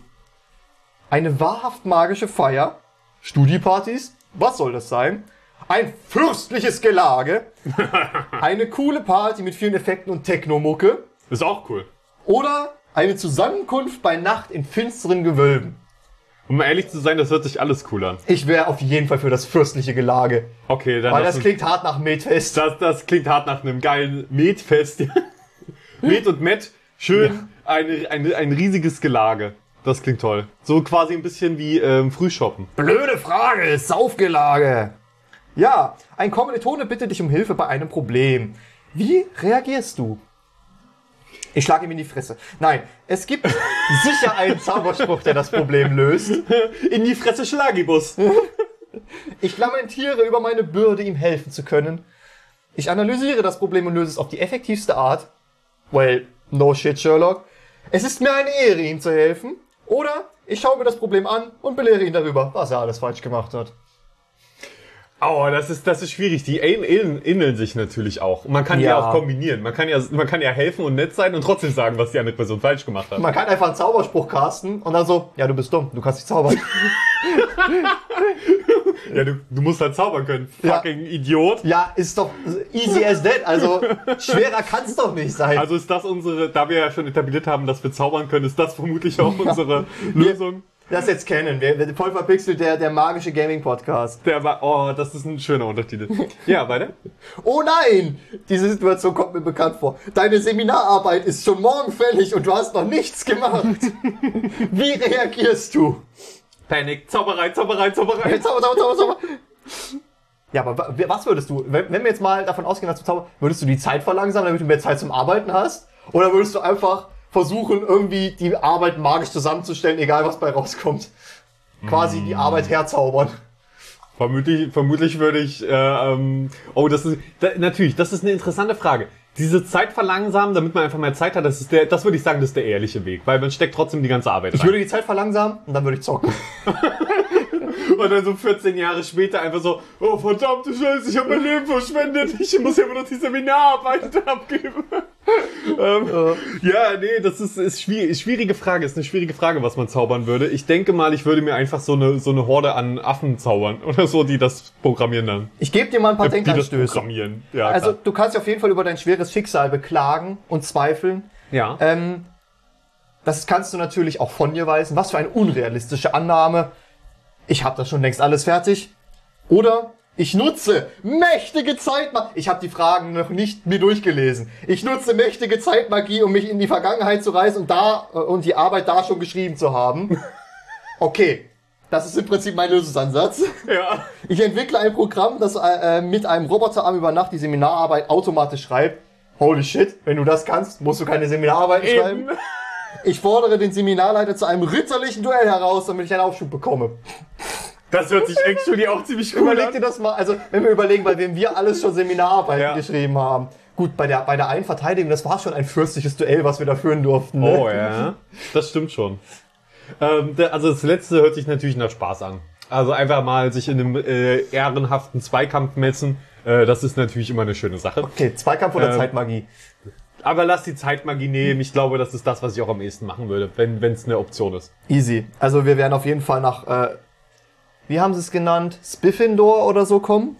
Eine wahrhaft magische Feier? Studiepartys? Was soll das sein? Ein fürstliches Gelage? Eine coole Party mit vielen Effekten und Technomucke? Ist auch cool. Oder eine Zusammenkunft bei Nacht in finsteren Gewölben? Um ehrlich zu sein, das hört sich alles cool an. Ich wäre auf jeden Fall für das fürstliche Gelage. Okay, dann Weil lass das uns- klingt hart nach Metfest. das, das klingt hart nach einem geilen Metfest. Met und Met, schön, eine, eine, ein riesiges Gelage. Das klingt toll. So quasi ein bisschen wie ähm, Frühshoppen. Blöde Frage, Saufgelage. Ja, ein Kommilitone bittet dich um Hilfe bei einem Problem. Wie reagierst du? Ich schlage ihm in die Fresse. Nein, es gibt sicher einen Zauberspruch, der das Problem löst. In die Fresse Schlagibus. Ich lamentiere über meine Bürde, ihm helfen zu können. Ich analysiere das Problem und löse es auf die effektivste Art. Well, no shit, Sherlock. Es ist mir eine Ehre, ihm zu helfen. Oder ich schaue mir das Problem an und belehre ihn darüber, was er alles falsch gemacht hat. Oh, das ist, das ist schwierig. Die ähneln, ähneln sich natürlich auch. Man kann ja. ja auch kombinieren. Man kann ja, man kann ja helfen und nett sein und trotzdem sagen, was die andere Person falsch gemacht hat. Man kann einfach einen Zauberspruch casten und dann so, ja, du bist dumm, du kannst nicht zaubern. Ja, du, du musst halt zaubern können. Fucking ja. Idiot. Ja, ist doch easy as that. Also, schwerer kann's doch nicht sein. Also ist das unsere, da wir ja schon etabliert haben, dass wir zaubern können, ist das vermutlich auch ja. unsere Lösung. Das jetzt kennen wir. Voll verpixelt, der, der magische Gaming-Podcast. Der war, oh, das ist ein schöner Untertitel. Ja, weiter. Oh nein! Diese Situation kommt mir bekannt vor. Deine Seminararbeit ist schon morgen fällig und du hast noch nichts gemacht. Wie reagierst du? Panik, Zauberei, Zauberei, Zauberei. Zauber, Zauber, Zauber, Zauber. Ja, aber was würdest du, wenn, wenn wir jetzt mal davon ausgehen, dass du zauberst, würdest du die Zeit verlangsamen, damit du mehr Zeit zum Arbeiten hast? Oder würdest du einfach versuchen, irgendwie die Arbeit magisch zusammenzustellen, egal was bei rauskommt? Quasi mm. die Arbeit herzaubern. Vermutlich, vermutlich würde ich, äh, ähm, oh, das ist, da, natürlich, das ist eine interessante Frage. Diese Zeit verlangsamen, damit man einfach mehr Zeit hat, das ist der, das würde ich sagen, das ist der ehrliche Weg, weil man steckt trotzdem die ganze Arbeit rein. Ich würde die Zeit verlangsamen und dann würde ich zocken. Und dann so vierzehn Jahre später einfach so, oh verdammte Scheiße, ich habe mein Leben verschwendet, ich muss ja immer noch die Seminararbeit abgeben. ähm, ja. ja, nee, das ist, ist schwierig, schwierige Frage, ist eine schwierige Frage, was man zaubern würde. Ich denke mal, ich würde mir einfach so eine, so eine Horde an Affen zaubern oder so, die das programmieren dann. Ich gebe dir mal ein paar ja, Denkanstöße. Die das programmieren. Ja, also klar. Du kannst dich auf jeden Fall über dein schweres Schicksal beklagen und zweifeln. Ja. Ähm, das kannst du natürlich auch von dir weisen. Was für eine unrealistische Annahme. Ich habe das schon längst alles fertig. Oder ich nutze mächtige Zeitmagie. Ich habe die Fragen noch nicht mir durchgelesen. Ich nutze mächtige Zeitmagie, um mich in die Vergangenheit zu reisen und da äh, und die Arbeit da schon geschrieben zu haben. Okay, das ist im Prinzip mein Lösungsansatz. Ja. Ich entwickle ein Programm, das äh, mit einem Roboterarm über Nacht die Seminararbeit automatisch schreibt. Holy shit, wenn du das kannst, musst du keine Seminararbeit Eben. schreiben. Ich fordere den Seminarleiter zu einem ritterlichen Duell heraus, damit ich einen Aufschub bekomme. Das hört sich actually auch ziemlich cool Überleg an. dir das mal, also wenn wir überlegen, bei wem wir alles schon Seminararbeiten ja. geschrieben haben. Gut, bei der, bei der einen Verteidigung, das war schon ein fürstliches Duell, was wir da führen durften. Ne? Oh ja, das stimmt schon. Ähm, der, also das letzte hört sich natürlich nach Spaß an. Also einfach mal sich in einem äh, ehrenhaften Zweikampf messen, äh, das ist natürlich immer eine schöne Sache. Okay, Zweikampf oder ähm, Zeitmagie? Aber lass die Zeitmagie nehmen. Ich glaube, das ist das, was ich auch am ehesten machen würde, wenn wenn es eine Option ist. Easy. Also wir werden auf jeden Fall nach, äh, wie haben sie es genannt? Spiffindor oder so kommen?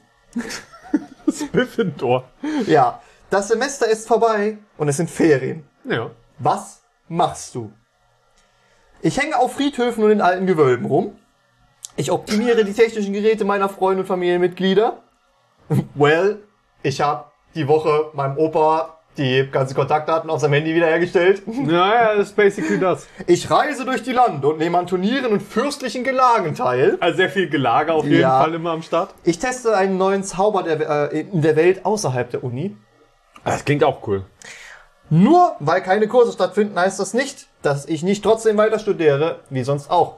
Spiffindor. Ja. Das Semester ist vorbei und es sind Ferien. Ja. Was machst du? Ich hänge auf Friedhöfen und in alten Gewölben rum. Ich optimiere die technischen Geräte meiner Freunde und Familienmitglieder. Well, ich habe die Woche meinem Opa die ganzen Kontaktdaten auf seinem Handy wiederhergestellt. Naja, das ist basically das. Ich reise durch die Lande und nehme an Turnieren und fürstlichen Gelagen teil. Also sehr viel Gelage auf jeden Ja. Fall immer am Start. Ich teste einen neuen Zauber der, äh, in der Welt außerhalb der Uni. Das klingt auch cool. Nur weil keine Kurse stattfinden, heißt das nicht, dass ich nicht trotzdem weiter studiere, wie sonst auch.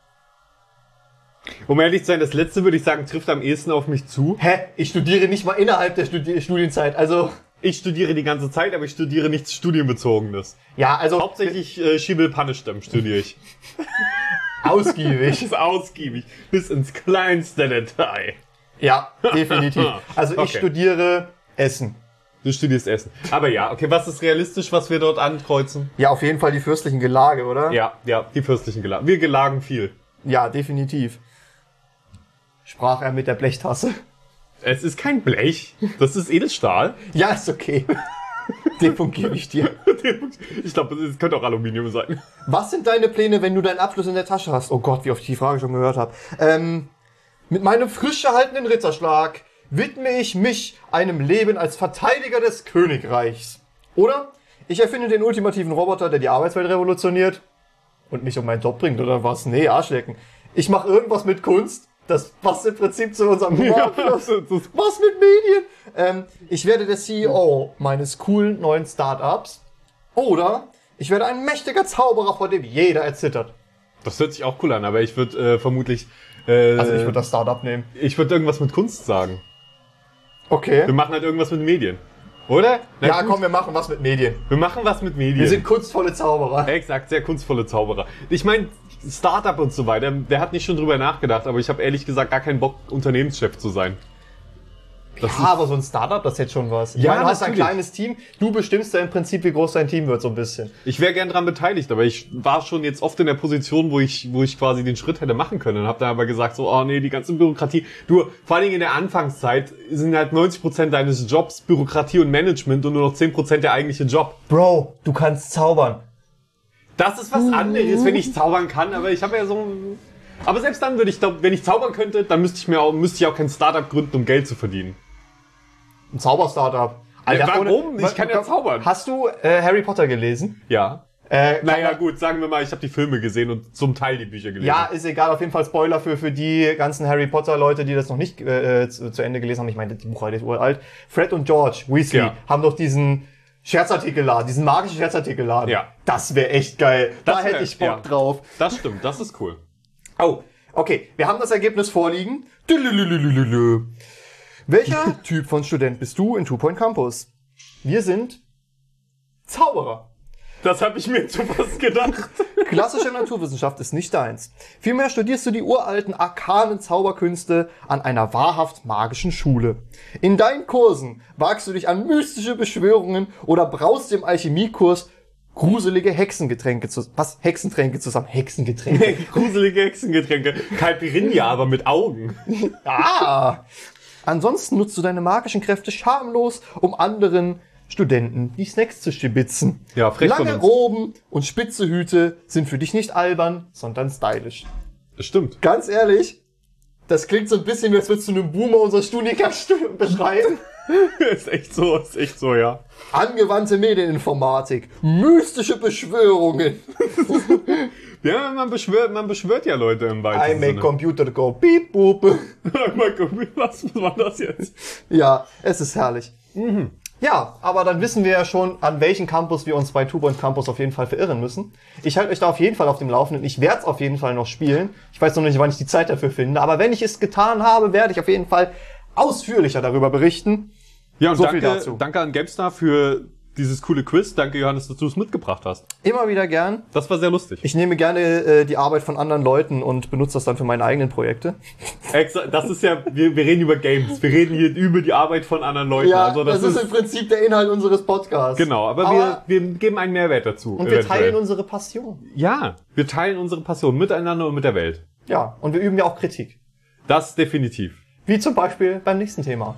Um ehrlich zu sein, das letzte würde ich sagen, trifft am ehesten auf mich zu. Hä? Ich studiere nicht mal innerhalb der Studi- Studienzeit, also... Ich studiere die ganze Zeit, aber ich studiere nichts Studienbezogenes. Ja, also... Hauptsächlich äh, Schiebel-Panistem studiere ich. Ausgiebig. Das ist ausgiebig. Bis ins kleinste Detail. Ja, definitiv. Also ich Okay. studiere Essen. Du studierst Essen. Aber ja, okay, was ist realistisch, was wir dort ankreuzen? Ja, auf jeden Fall die fürstlichen Gelage, oder? Ja, ja, die fürstlichen Gelagen. Wir gelagen viel. Ja, definitiv. Sprach er mit der Blechtasse. Es ist kein Blech, das ist Edelstahl. Ja, ist okay. Den Punkt gebe ich dir. Ich glaube, es könnte auch Aluminium sein. Was sind deine Pläne, wenn du deinen Abschluss in der Tasche hast? Oh Gott, wie oft ich die Frage schon gehört habe. Ähm, mit meinem frisch erhaltenen Ritterschlag widme ich mich einem Leben als Verteidiger des Königreichs. Oder ich erfinde den ultimativen Roboter, der die Arbeitswelt revolutioniert. und mich um meinen Job bringt oder was? Nee, Arschlecken. Ich mache irgendwas mit Kunst. Das passt im Prinzip zu unserem Humorabschluss. Ja, das ist- Was mit Medien? Ähm, ich werde der C E O meines coolen neuen Startups. Oder ich werde ein mächtiger Zauberer, vor dem jeder erzittert. Das hört sich auch cool an, aber ich würde äh, vermutlich... Äh, Also ich würde das Startup nehmen. ich würde irgendwas mit Kunst sagen. Okay. Wir machen halt irgendwas mit Medien. Oder? Na Ja, gut. komm, wir machen was mit Medien. Wir machen was mit Medien. Wir sind kunstvolle Zauberer. Exakt, sehr kunstvolle Zauberer. Ich meine, Startup und so weiter, wer hat nicht schon drüber nachgedacht, aber ich habe ehrlich gesagt gar keinen Bock, Unternehmenschef zu sein. Das Ja, aber so ein Startup, das ist jetzt schon was. Ich Ja, meine, du hast ein natürlich. kleines Team. Du bestimmst ja im Prinzip, wie groß dein Team wird, so ein bisschen. Ich wäre gern dran beteiligt, aber ich war schon jetzt oft in der Position, wo ich, wo ich quasi den Schritt hätte machen können und habe dann aber gesagt so, oh nee, die ganze Bürokratie. Du, vor allen Dingen in der Anfangszeit sind halt neunzig Prozent deines Jobs Bürokratie und Management und nur noch zehn Prozent der eigentliche Job. Bro, du kannst zaubern. Das ist was anderes, wenn ich zaubern kann, aber ich habe ja so ein... Aber selbst dann würde ich, glaub, wenn ich zaubern könnte, dann müsste ich mir auch, müsste ich auch kein Startup gründen, um Geld zu verdienen. Ein Zauberstartup. Ja, warum? Ich kann ja zaubern. Hast du äh, Harry Potter gelesen? Ja. Äh, Naja, gut, sagen wir mal, ich habe die Filme gesehen und zum Teil die Bücher gelesen. Ja, ist egal, auf jeden Fall Spoiler für, für die ganzen Harry Potter Leute, die das noch nicht äh, zu, zu Ende gelesen haben. Ich meine, die Buchreihe ist uralt. Fred und George Weasley Ja. haben doch diesen Scherzartikelladen, diesen magischen Scherzartikelladen. Ja. Das wäre echt geil. Das da hätte wär- ich Bock ja. drauf. Das stimmt, das ist cool. Oh, okay. Wir haben das Ergebnis vorliegen. Dülülülülülü. Welcher Typ von Student bist du in Two Point Campus? Wir sind Zauberer. Das habe ich mir zu was gedacht. Klassische Naturwissenschaft ist nicht deins. Vielmehr studierst du die uralten, arkanen Zauberkünste an einer wahrhaft magischen Schule. In deinen Kursen wagst du dich an mystische Beschwörungen oder braust im Alchemiekurs gruselige Hexengetränke zusammen. Was? Hexentränke zusammen? Hexengetränke. Gruselige Hexengetränke. Caipirinha, aber mit Augen. Ah! Ansonsten nutzt du deine magischen Kräfte schamlos, um anderen Studenten die Snacks zu stibitzen. Ja, frech von Lange uns. Roben und spitze Hüte sind für dich nicht albern, sondern stylisch. Das stimmt. Ganz ehrlich, das klingt so ein bisschen, wie als würdest du einen Boomer unserer Studiengang beschreiben. Ist echt so, ist echt so, ja. Angewandte Medieninformatik, mystische Beschwörungen. Ja, man beschwört, man beschwört ja Leute im I weitesten make Sinne. computer go beep boop. Was war das jetzt? Ja, es ist herrlich. Mhm. Ja, aber dann wissen wir ja schon, an welchen Campus wir uns bei Two Point Campus auf jeden Fall verirren müssen. Ich halte euch da auf jeden Fall auf dem Laufenden. Ich werde es auf jeden Fall noch spielen. Ich weiß noch nicht, wann ich die Zeit dafür finde. Aber wenn ich es getan habe, werde ich auf jeden Fall ausführlicher darüber berichten. Ja, und So viel danke, dazu. danke an GameStar für dieses coole Quiz. Danke, Johannes, dass du es mitgebracht hast. Immer wieder gern. Das war sehr lustig. Ich nehme gerne äh, die Arbeit von anderen Leuten und benutze das dann für meine eigenen Projekte. Extra, das ist ja, wir, wir reden über Games. Wir reden hier über die Arbeit von anderen Leuten. also das, ist, im Prinzip der Inhalt unseres Podcasts. genau, aber, Aber- wir, wir geben einen Mehrwert dazu. Und wir eventuell. teilen unsere Passion. Ja, wir teilen unsere Passion miteinander und mit der Welt. Ja, und wir üben ja auch Kritik. Das definitiv. Wie zum Beispiel beim nächsten Thema.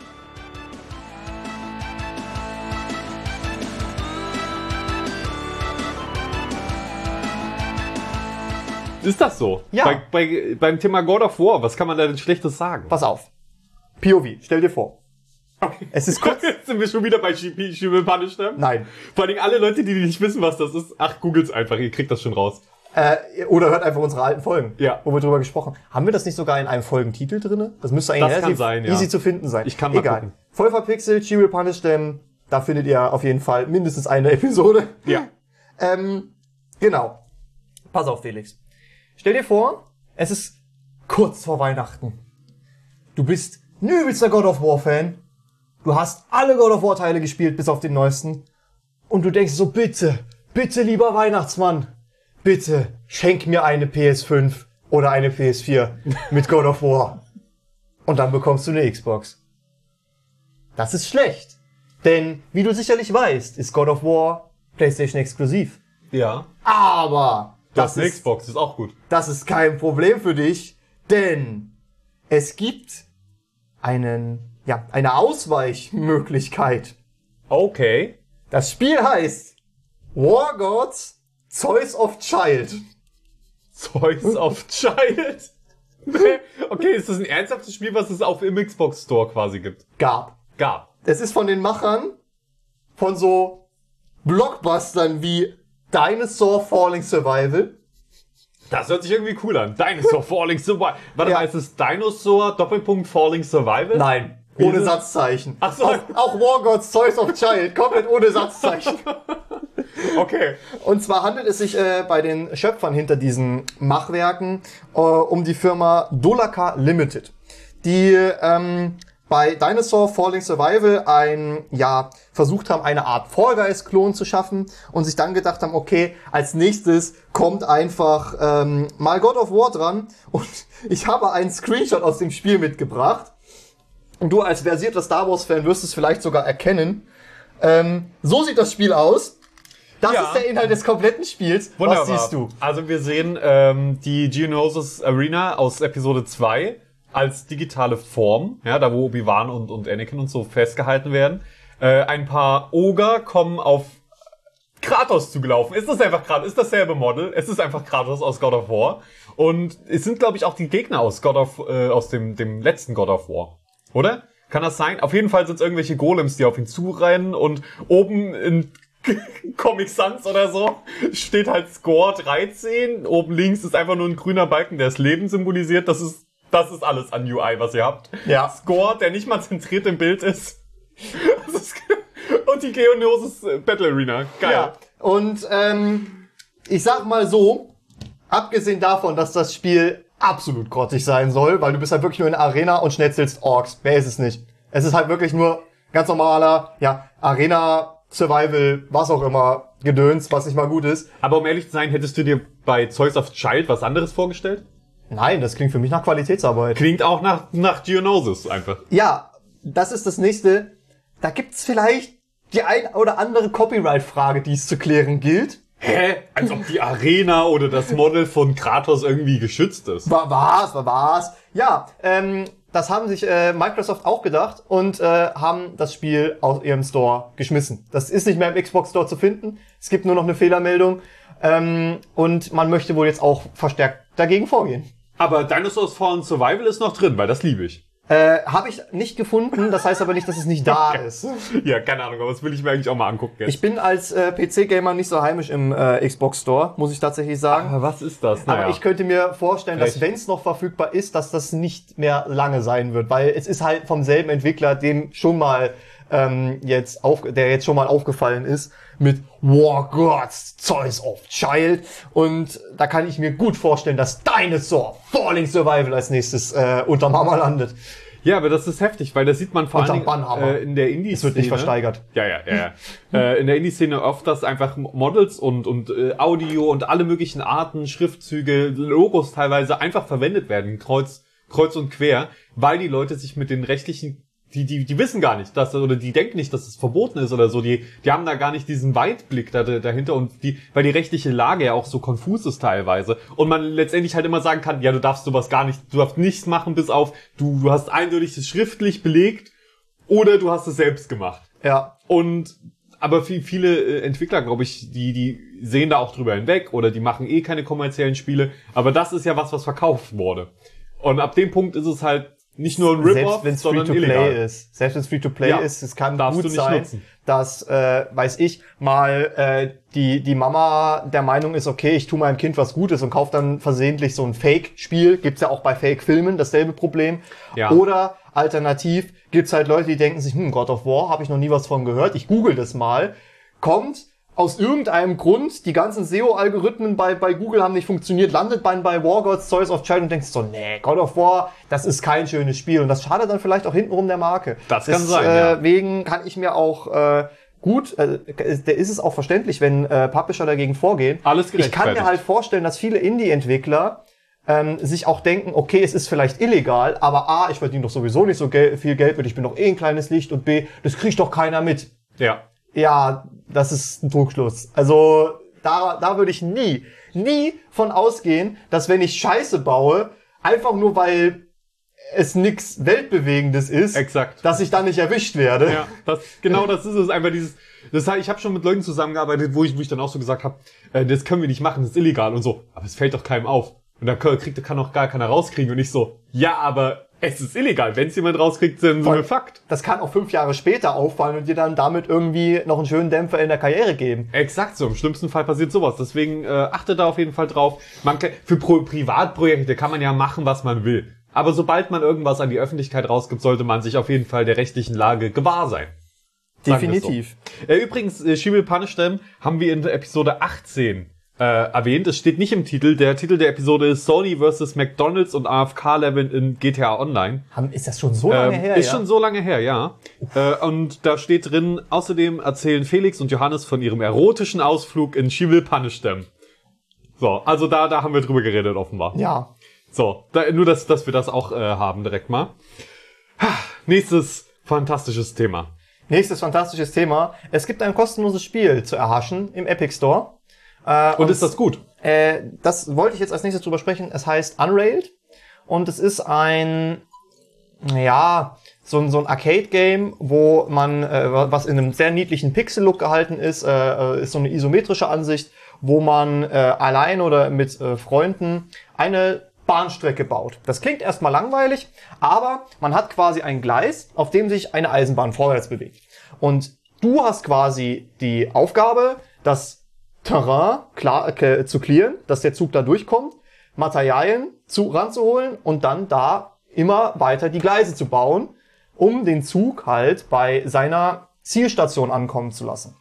Ist das so? Ja. Bei, bei, beim Thema God of War, was kann man da denn Schlechtes sagen? Pass auf. P O V, stell dir vor. Es ist kurz... Jetzt sind wir schon wieder bei She Will Punish Them? Nein. Vor allem alle Leute, die nicht wissen, was das ist, ach, googelt's einfach, ihr kriegt das schon raus. Äh, oder hört einfach unsere alten Folgen, Ja. wo wir drüber gesprochen haben. Haben wir das nicht sogar in einem Folgentitel drinne? Das müsste eigentlich Das kann relativ sein, ja. easy zu finden sein. Ich kann mal Egal. gucken. Voll verpixelt, She Will Punish Them. Da findet ihr auf jeden Fall mindestens eine Episode. Ja. Ähm, genau. Pass auf, Felix. Stell dir vor, es ist kurz vor Weihnachten. Du bist ein übelster God of War Fan. Du hast alle God of War Teile gespielt, bis auf den neuesten. Und du denkst so, bitte, bitte, lieber Weihnachtsmann, bitte, schenk mir eine P S fünf oder eine P S vier mit God of War. Und dann bekommst du eine Xbox. Das ist schlecht. Denn, wie du sicherlich weißt, ist God of War PlayStation exklusiv. Ja. Aber Das, das ist eine ist, Xbox, ist auch gut. das ist kein Problem für dich, denn es gibt einen, ja, eine Ausweichmöglichkeit. Okay. Das Spiel heißt War Gods Choice of Child. Choice of Child. Okay, ist das ein ernsthaftes Spiel, was es auf im Xbox Store quasi gibt? Gab. Gab. Es ist von den Machern von so Blockbustern wie Dinosaur Falling Survival Das hört sich irgendwie cool an. Dinosaur Falling Survival. Warte Ja. mal, ist es Dinosaur Doppelpunkt Falling Survival? Nein, Wie ohne ist es? Satzzeichen. Ach so. Auch, auch War Gods Toys of Child, komplett ohne Satzzeichen. Okay. Und zwar handelt es sich äh, bei den Schöpfern hinter diesen Machwerken äh, um die Firma Dolaka Limited, die ähm, bei Dinosaur Falling Survival ein, ja, versucht haben, eine Art Fall Guys-Klon zu schaffen und sich dann gedacht haben, okay, als nächstes kommt einfach ähm, mal God of War dran und ich habe einen Screenshot aus dem Spiel mitgebracht und du als versierter Star Wars-Fan wirst es vielleicht sogar erkennen. Ähm, so sieht das Spiel aus. Das Ja. ist der Inhalt des kompletten Spiels. Wunderbar. Was siehst du? Also wir sehen ähm, die Geonosis Arena aus Episode zwei als digitale Form, ja, da wo Obi-Wan und, und Anakin und so festgehalten werden. Äh, ein paar Oger kommen auf Kratos zugelaufen. Ist das einfach Kratos? Ist dasselbe Model? Es ist einfach Kratos aus God of War. Und es sind, glaube ich, auch die Gegner aus God of, äh, aus dem, dem letzten God of War. Oder? Kann das sein? Auf jeden Fall sind es irgendwelche Golems, die auf ihn zurennen und oben in Comic Sans oder so steht halt Score dreizehn. Oben links ist einfach nur ein grüner Balken, der das Leben symbolisiert. Das ist, das ist alles an U I, was ihr habt. Ja. Score, der nicht mal zentriert im Bild ist. Das ist und die Geonosis Battle Arena. Geil. Ja. Und ähm, ich sag mal so, abgesehen davon, dass das Spiel absolut grottig sein soll, weil du bist halt wirklich nur in der Arena und schnetzelst Orks. Wer ist es nicht? Es ist halt wirklich nur ganz normaler, ja, Arena, Survival, was auch immer, Gedöns, was nicht mal gut ist. Aber um ehrlich zu sein, hättest du dir bei Toys of Child was anderes vorgestellt? Nein, das klingt für mich nach Qualitätsarbeit. Klingt auch nach, nach Geonosis einfach. Ja, das ist das nächste. Da gibt's vielleicht die ein oder andere Copyright-Frage, die es zu klären gilt. Hä? Als ob die Arena oder das Model von Kratos irgendwie geschützt ist. War was, war was. Ja, ähm, das haben sich äh, Microsoft auch gedacht und äh, haben das Spiel aus ihrem Store geschmissen. Das ist nicht mehr im Xbox Store zu finden. Es gibt nur noch eine Fehlermeldung. Ähm, und man möchte wohl jetzt auch verstärkt dagegen vorgehen. Aber Dinosaurs Fallen Survival ist noch drin, weil das liebe ich. Äh, habe ich nicht gefunden, das heißt aber nicht, dass es nicht da ist. Ja, keine Ahnung, aber das will ich mir eigentlich auch mal angucken jetzt. Ich bin als äh, P C-Gamer nicht so heimisch im äh, Xbox Store, muss ich tatsächlich sagen. Aber was ist das? Aber ich könnte mir vorstellen, dass Recht. wenn es noch verfügbar ist, dass das nicht mehr lange sein wird, weil es ist halt vom selben Entwickler, dem schon mal ähm, jetzt auf, der jetzt schon mal aufgefallen ist mit War Gods Toys of Child und da kann ich mir gut vorstellen, dass Dinosaur Falling Survival als nächstes äh, unterm Hammer landet. Ja, aber das ist heftig, weil das sieht man vor Unterm allem Bannhammer. äh, in der Indie-Szene. Es wird nicht versteigert. Ja, ja, ja. ja. äh, in der Indie-Szene oft, dass einfach Models und und äh, Audio und alle möglichen Arten, Schriftzüge, Logos teilweise einfach verwendet werden, kreuz kreuz und quer, weil die Leute sich mit den rechtlichen Die, die, die wissen gar nicht, dass, oder die denken nicht, dass es verboten ist oder so. Die, die haben da gar nicht diesen Weitblick da, dahinter und die, weil die rechtliche Lage ja auch so konfus ist teilweise. Und man letztendlich halt immer sagen kann, ja, du darfst sowas gar nicht, du darfst nichts machen, bis auf, du, du hast eindeutig das schriftlich belegt oder du hast es selbst gemacht. Ja. Und, aber viel, viele äh, Entwickler, glaube ich, die, die sehen da auch drüber hinweg oder die machen eh keine kommerziellen Spiele. Aber das ist ja was, was verkauft wurde. Und ab dem Punkt ist es halt, nicht nur ein Rip-Off, Selbst wenn es sondern Free-to-Play illegal. ist. Selbst wenn es Free-to-Play Ja, ist, es kann darfst gut du nicht sein, nutzen. dass, äh, weiß ich, mal äh, die die Mama der Meinung ist, okay, ich tue meinem Kind was Gutes und kauft dann versehentlich so ein Fake-Spiel. Gibt's ja auch bei Fake-Filmen, dasselbe Problem. Ja. Oder alternativ gibt's halt Leute, die denken sich, hm, God of War, habe ich noch nie was von gehört, ich google das mal. Kommt aus irgendeinem Grund, die ganzen S E O-Algorithmen bei bei Google haben nicht funktioniert, landet bei, bei War Gods Toys of Child und denkst so, nee, God of War, das ist kein schönes Spiel. Und das schadet dann vielleicht auch hintenrum der Marke. Das kann sein, ja. Deswegen kann ich mir auch äh, gut, äh, da ist es auch verständlich, wenn äh, Publisher dagegen vorgehen. Alles Ich kann mir gerechtfertigt. halt vorstellen, dass viele Indie-Entwickler ähm, sich auch denken, okay, es ist vielleicht illegal, aber A, ich verdiene doch sowieso nicht so gel- viel Geld mit, ich bin doch eh ein kleines Licht und B, das kriegt doch keiner mit. Ja. Ja, das ist ein Trugschluss. Also da, da würde ich nie, nie von ausgehen, dass wenn ich Scheiße baue, einfach nur weil es nix Weltbewegendes ist, Exakt. dass ich dann nicht erwischt werde. Ja, das, genau das ist es. Einfach dieses, das heißt, ich habe schon mit Leuten zusammengearbeitet, wo ich, wo ich dann auch so gesagt habe, äh, das können wir nicht machen, das ist illegal und so. Aber es fällt doch keinem auf. Und da kriegt, kann auch gar keiner rauskriegen und ich so, ja, aber Es ist illegal. Wenn es jemand rauskriegt, dann so ein Fakt. Das kann auch fünf Jahre später auffallen und dir dann damit irgendwie noch einen schönen Dämpfer in der Karriere geben. Exakt so. Im schlimmsten Fall passiert sowas. Deswegen äh, achtet da auf jeden Fall drauf. Man kann, für Pro- Privatprojekte kann man ja machen, was man will. Aber sobald man irgendwas an die Öffentlichkeit rausgibt, sollte man sich auf jeden Fall der rechtlichen Lage gewahr sein. Definitiv. So. Äh, übrigens, äh, She Will Punish Them haben wir in Episode achtzehn äh, erwähnt. Es steht nicht im Titel. Der Titel der Episode ist Sony versus McDonald's und A F K-Level in G T A Online. Haben, ist das schon so lange ähm, her? Ist ja? schon so lange her, ja. Äh, und da steht drin, außerdem erzählen Felix und Johannes von ihrem erotischen Ausflug in She Will Punish Them. So, also da, da haben wir drüber geredet, offenbar. Ja. So, da, nur, dass, dass wir das auch äh, haben direkt mal. Nächstes fantastisches Thema. Nächstes fantastisches Thema. Es gibt ein kostenloses Spiel zu erhaschen im Epic Store. Äh, und, und ist das gut? Äh, das wollte ich jetzt als nächstes drüber sprechen. Es heißt Unrailed. Und es ist ein, ja, so ein, so ein Arcade-Game, wo man, äh, was in einem sehr niedlichen Pixel-Look gehalten ist, äh, ist so eine isometrische Ansicht, wo man äh, allein oder mit äh, Freunden eine Bahnstrecke baut. Das klingt erstmal langweilig, aber man hat quasi ein Gleis, auf dem sich eine Eisenbahn vorwärts bewegt. Und du hast quasi die Aufgabe, das Terrain klar, äh, zu clearen, dass der Zug da durchkommt, Materialien zu, ranzuholen und dann da immer weiter die Gleise zu bauen, um den Zug halt bei seiner Zielstation ankommen zu lassen.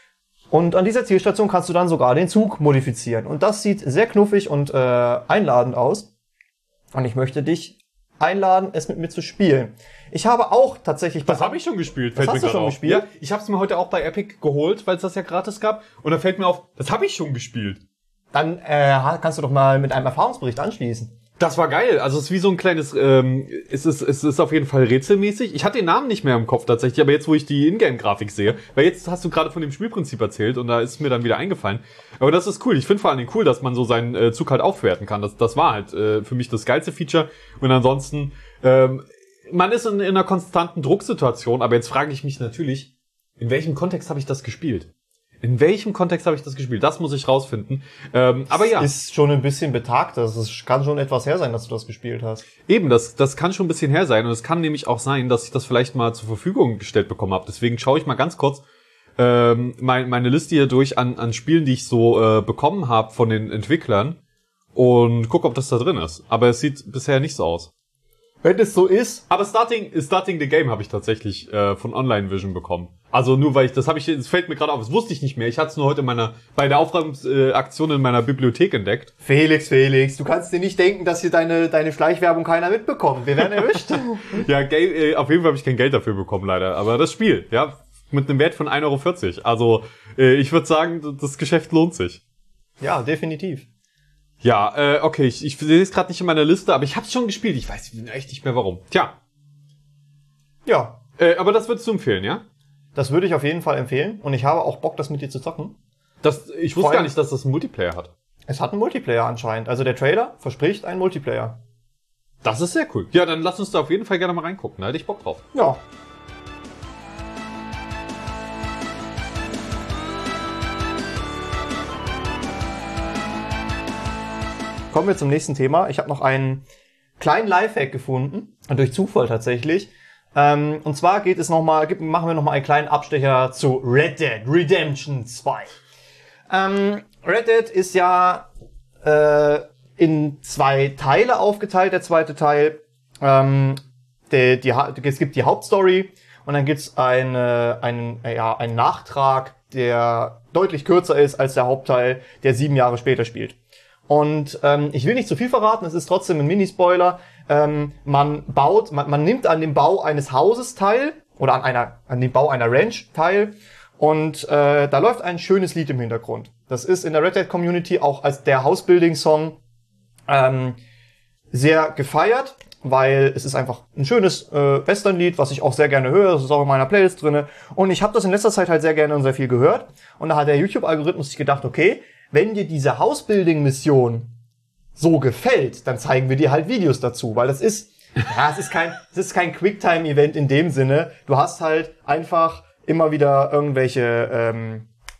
Und an dieser Zielstation kannst du dann sogar den Zug modifizieren. Und das sieht sehr knuffig und äh, einladend aus. Und ich möchte dich einladen, es mit mir zu spielen. Ich habe auch tatsächlich... Das habe ich schon gespielt. Das fällt hast mir du schon auf. gespielt? Ja, ich habe es mir heute auch bei Epic geholt, weil es das ja gratis gab. Und da fällt mir auf, das habe ich schon gespielt. Dann äh, kannst du doch mal mit einem Erfahrungsbericht anschließen. Das war geil. Also es ist wie so ein kleines, ähm, es ist, es ist auf jeden Fall rätselmäßig. Ich hatte den Namen nicht mehr im Kopf tatsächlich, aber jetzt, wo ich die Ingame-Grafik sehe, weil jetzt hast du gerade von dem Spielprinzip erzählt und da ist mir dann wieder eingefallen. Aber das ist cool. Ich finde vor allen Dingen cool, dass man so seinen äh, Zug halt aufwerten kann. Das, das war halt äh, für mich das geilste Feature. Und ansonsten, ähm, man ist in, in einer konstanten Drucksituation, aber jetzt frage ich mich natürlich, in welchem Kontext habe ich das gespielt? In welchem Kontext habe ich das gespielt? Das muss ich rausfinden. Ähm, aber ja. Ist schon ein bisschen betagt. Es kann schon etwas her sein, dass du das gespielt hast. Eben, das, das kann schon ein bisschen her sein. Und es kann nämlich auch sein, dass ich das vielleicht mal zur Verfügung gestellt bekommen habe. Deswegen schaue ich mal ganz kurz ähm, mein, meine Liste hier durch an, an Spielen, die ich so äh, bekommen habe von den Entwicklern. Und gucke, ob das da drin ist. Aber es sieht bisher nicht so aus. Wenn es so ist. Aber Starting, Starting the Game habe ich tatsächlich äh, von Online Vision bekommen. Also nur weil ich, das habe ich, es fällt mir gerade auf, das wusste ich nicht mehr. Ich hatte es nur heute in meiner, bei der Aufräumungsaktion in meiner Bibliothek entdeckt. Felix, Felix, du kannst dir nicht denken, dass hier deine, deine Schleichwerbung keiner mitbekommt. Wir werden erwischt. Ja, Geld, äh, auf jeden Fall habe ich kein Geld dafür bekommen, leider. Aber das Spiel, ja, mit einem Wert von ein Euro vierzig. Also äh, ich würde sagen, das Geschäft lohnt sich. Ja, definitiv. Ja, äh, okay, ich, ich sehe es gerade nicht in meiner Liste, aber ich habe es schon gespielt. Ich weiß echt nicht mehr warum. Tja. Ja. Äh, aber das würdest du empfehlen, ja? Das würde ich auf jeden Fall empfehlen. Und ich habe auch Bock, das mit dir zu zocken. Das, ich wusste gar nicht, dass das einen Multiplayer hat. Es hat einen Multiplayer anscheinend. Also der Trailer verspricht einen Multiplayer. Das ist sehr cool. Ja, dann lass uns da auf jeden Fall gerne mal reingucken. Da hätte ich Bock drauf. Ja. Kommen wir zum nächsten Thema. Ich habe noch einen kleinen Lifehack gefunden, durch Zufall tatsächlich. Ähm, und zwar geht es noch mal, machen wir noch mal einen kleinen Abstecher zu Red Dead Redemption zwei. Ähm, Red Dead ist ja äh, in zwei Teile aufgeteilt, der zweite Teil. Ähm, der, die, es gibt die Hauptstory und dann gibt's eine, einen, ja, einen Nachtrag, der deutlich kürzer ist als der Hauptteil, der sieben Jahre später spielt. Und ähm, ich will nicht zu viel verraten, es ist trotzdem ein Minispoiler. Ähm, man baut, man, man nimmt an dem Bau eines Hauses teil oder an einer, an dem Bau einer Ranch teil und äh, da läuft ein schönes Lied im Hintergrund. Das ist in der Red Dead Community auch als der Housebuilding-Song ähm, sehr gefeiert, weil es ist einfach ein schönes äh, Westernlied, was ich auch sehr gerne höre. Das ist auch in meiner Playlist drinne. Und ich habe das in letzter Zeit halt sehr gerne und sehr viel gehört. Und da hat der YouTube-Algorithmus sich gedacht, okay, wenn dir diese Housebuilding-Mission so gefällt, dann zeigen wir dir halt Videos dazu, weil das ist, ja, es ist kein, es ist kein Quicktime-Event in dem Sinne. Du hast halt einfach immer wieder irgendwelche ähm,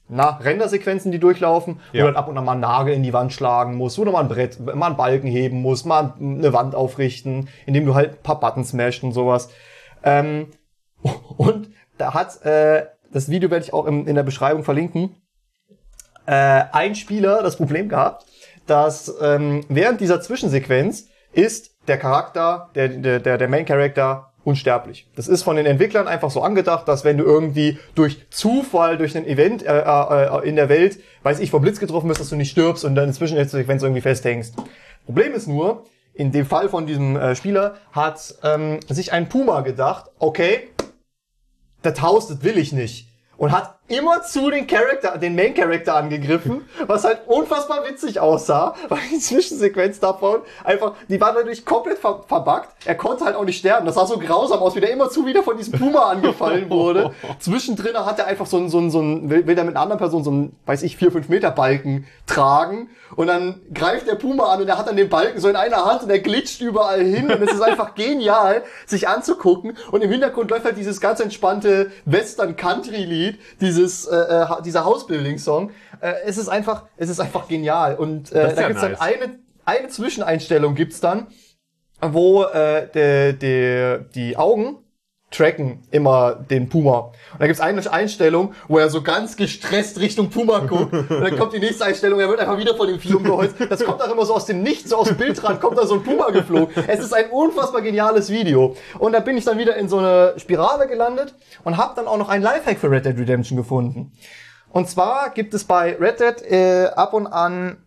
na, Rendersequenzen, die durchlaufen, Ja. wo du ab und an mal einen Nagel in die Wand schlagen musst, wo du mal ein Brett, mal einen Balken heben musst, mal eine Wand aufrichten, indem du halt ein paar Buttons smasht und sowas. Ähm, und da hat, äh, das Video werde ich auch im, in der Beschreibung verlinken, äh, ein Spieler das Problem gehabt, dass ähm, während dieser Zwischensequenz ist der Charakter, der, der, der, der Main Character unsterblich. Das ist von den Entwicklern einfach so angedacht, dass wenn du irgendwie durch Zufall, durch ein Event äh, äh, in der Welt, weiß ich, vom Blitz getroffen bist, dass du nicht stirbst und dann inzwischen jetzt Sequenz irgendwie festhängst. Problem ist nur, in dem Fall von diesem äh, Spieler hat ähm, sich ein Puma gedacht, okay, das Haus, das will ich nicht. Und hat immer zu den Charakter, den Main Character angegriffen, was halt unfassbar witzig aussah, weil die Zwischensequenz davon einfach, die war natürlich komplett ver verbuggt. Er konnte halt auch nicht sterben. Das sah so grausam aus, wie der immer zu wieder von diesem Puma angefallen wurde. Zwischendrin hat er einfach so ein, so ein, so ein, will, will er mit einer anderen Person so ein, weiß ich, vier, fünf Meter Balken tragen. Und dann greift der Puma an und er hat dann den Balken so in einer Hand und er glitscht überall hin. Und es ist einfach genial, sich anzugucken. Und im Hintergrund läuft halt dieses ganz entspannte Western-Country-Lied, dieses, äh, dieser House-Building-Song. Äh, es ist einfach, es ist einfach genial. Und äh, da ja gibt's nice. dann eine, eine Zwischeneinstellung gibt's dann, wo äh, de, de, die Augen tracken immer den Puma. Und da gibt's eine Einstellung, wo er so ganz gestresst Richtung Puma guckt. Und dann kommt die nächste Einstellung, er wird einfach wieder von dem Vieh umgeholzt. Das kommt auch immer so aus dem Nichts, so aus dem Bildrand, kommt da so ein Puma geflogen. Es ist ein unfassbar geniales Video. Und da bin ich dann wieder in so eine Spirale gelandet und habe dann auch noch einen Lifehack für Red Dead Redemption gefunden. Und zwar gibt es bei Red Dead äh, ab und an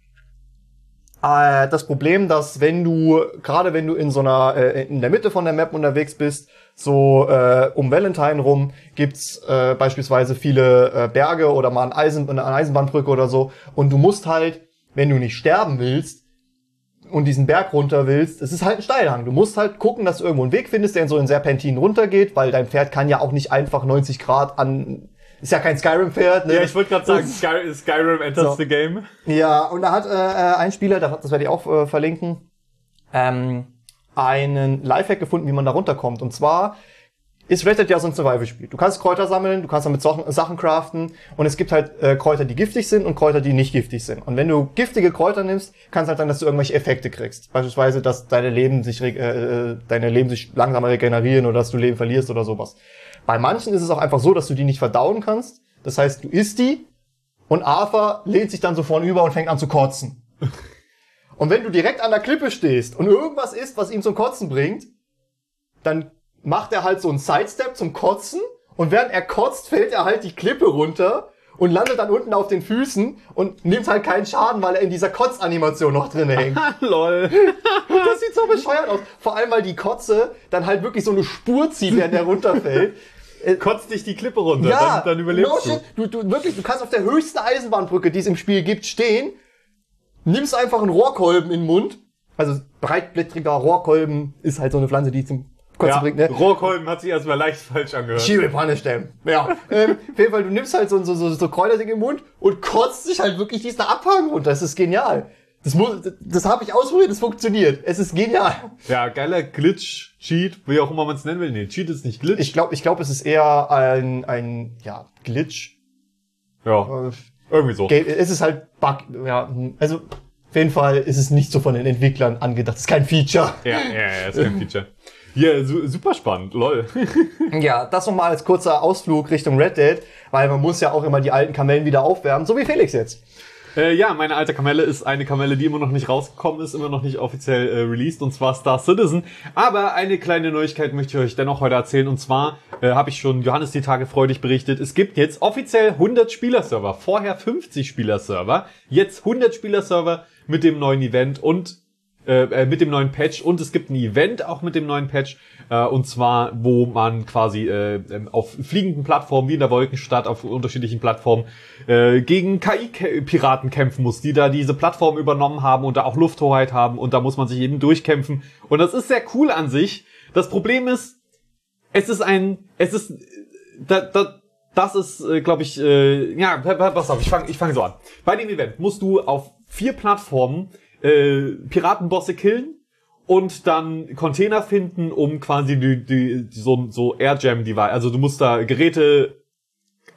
äh, das Problem, dass wenn du, gerade wenn du in so einer, äh, in der Mitte von der Map unterwegs bist, so äh, um Valentine rum, gibt's äh, beispielsweise viele äh, Berge oder mal ein Eisen, eine Eisenbahnbrücke oder so. Und du musst halt, wenn du nicht sterben willst und diesen Berg runter willst, es ist halt ein Steilhang. Du musst halt gucken, dass du irgendwo einen Weg findest, der in so einen Serpentin runtergeht, weil dein Pferd kann ja auch nicht einfach neunzig Grad an... Ist ja kein Skyrim-Pferd, ne? Ja, ich wollte gerade sagen, Sky Skyrim enters So. the game. Ja, und da hat äh, ein Spieler, das werde ich auch äh, verlinken, ähm, einen Lifehack gefunden, wie man da runterkommt. Und zwar ist Red Dead ja so ein Survival-Spiel. Du kannst Kräuter sammeln, du kannst damit Sachen, Sachen craften und es gibt halt äh, Kräuter, die giftig sind und Kräuter, die nicht giftig sind. Und wenn du giftige Kräuter nimmst, kann es halt sein, dass du irgendwelche Effekte kriegst. Beispielsweise, dass deine Leben sich äh, deine Leben sich langsamer regenerieren oder dass du Leben verlierst oder sowas. Bei manchen ist es auch einfach so, dass du die nicht verdauen kannst. Das heißt, du isst die und Arthur lehnt sich dann so vornüber und fängt an zu kotzen. Und wenn du direkt an der Klippe stehst und irgendwas isst, was ihm zum Kotzen bringt, dann macht er halt so einen Sidestep zum Kotzen und während er kotzt, fällt er halt die Klippe runter und landet dann unten auf den Füßen und nimmt halt keinen Schaden, weil er in dieser Kotzanimation noch drin hängt. Lol. Und das sieht so bescheuert aus. Vor allem, weil die Kotze dann halt wirklich so eine Spur zieht, während der runterfällt. Kotzt dich die Klippe runter, Ja, dann, dann überlebst no du. shit. Du, du. Wirklich, du kannst auf der höchsten Eisenbahnbrücke, die es im Spiel gibt, stehen, nimmst einfach einen Rohrkolben in den Mund. Also breitblättriger Rohrkolben ist halt so eine Pflanze, die zum Kotzen Ja, bringt, ne? Rohrkolben hat sich erstmal leicht falsch angehört. She will punish them. Ja. ähm, auf jeden Fall, du nimmst halt so, so, so, so Kräuterding im Mund und kotzt dich halt wirklich diesen Abhang runter. Das ist genial. Das muss, das, das habe ich ausprobiert, das funktioniert. Es ist genial. Ja, geiler Glitch, Cheat, wie auch immer man es nennen will. Nee, Cheat ist nicht Glitch. Ich glaube, ich glaube, es ist eher ein, ein, ja, Glitch. ja, Äh, irgendwie so. Es ist halt Bug, ja, also auf jeden Fall ist es nicht so von den Entwicklern angedacht. Es ist kein Feature. Ja, ja, ja, ist kein Feature. Ja, su super spannend, lol. Ja, das nochmal als kurzer Ausflug Richtung Red Dead, weil man muss ja auch immer die alten Kamellen wieder aufwärmen, so wie Felix jetzt. Äh, ja, meine alte Kamelle ist eine Kamelle, die immer noch nicht rausgekommen ist, immer noch nicht offiziell äh, released, und zwar Star Citizen. Aber eine kleine Neuigkeit möchte ich euch dennoch heute erzählen, und zwar äh, habe ich schon Johannes die Tage freudig berichtet, es gibt jetzt offiziell hundert Spieler-Server, vorher fünfzig Spieler-Server, jetzt hundert Spieler-Server mit dem neuen Event und äh, mit dem neuen Patch, und es gibt ein Event auch mit dem neuen Patch, äh, und zwar, wo man quasi äh, auf fliegenden Plattformen wie in der Wolkenstadt auf unterschiedlichen Plattformen äh, gegen K I-Piraten kämpfen muss, die da diese Plattform übernommen haben und da auch Lufthoheit haben, und da muss man sich eben durchkämpfen, und das ist sehr cool an sich. Das Problem ist, es ist ein, es ist, da, da, das ist, äh, glaube ich, äh, ja, pass auf, ich fange ich fang so an. Bei dem Event musst du auf vier Plattformen äh, Piratenbosse killen und dann Container finden, um quasi die, die, die so so Air Jam Device, also du musst da Geräte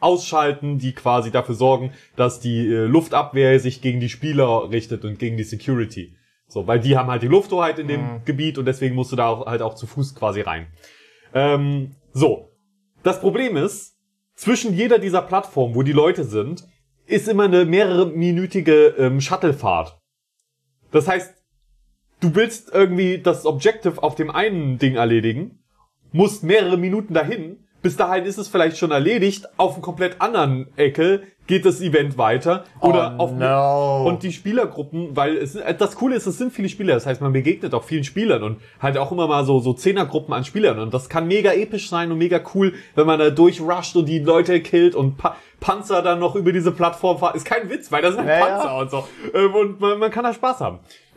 ausschalten, die quasi dafür sorgen, dass die äh, Luftabwehr sich gegen die Spieler richtet und gegen die Security. So, weil die haben halt die Lufthoheit in dem mhm. Gebiet und deswegen musst du da auch, halt auch zu Fuß quasi rein. Ähm, so. Das Problem ist, zwischen jeder dieser Plattformen, wo die Leute sind, ist immer eine mehrere minütige ähm, Shuttlefahrt. Das heißt, du willst irgendwie das Objective auf dem einen Ding erledigen, musst mehrere Minuten dahin, bis dahin ist es vielleicht schon erledigt, auf einem komplett anderen Ecke geht das Event weiter oder oh, auf no. und die Spielergruppen, weil es das Coole ist, es sind viele Spieler, das heißt, man begegnet auch vielen Spielern und halt auch immer mal so so Zehnergruppen an Spielern und das kann mega episch sein und mega cool, wenn man da durchrusht und die Leute killt und pa- Panzer dann noch über diese Plattform fahren. Ist kein Witz, weil das sind ja, Panzer ja. und so. Und man, man kann da Spaß haben.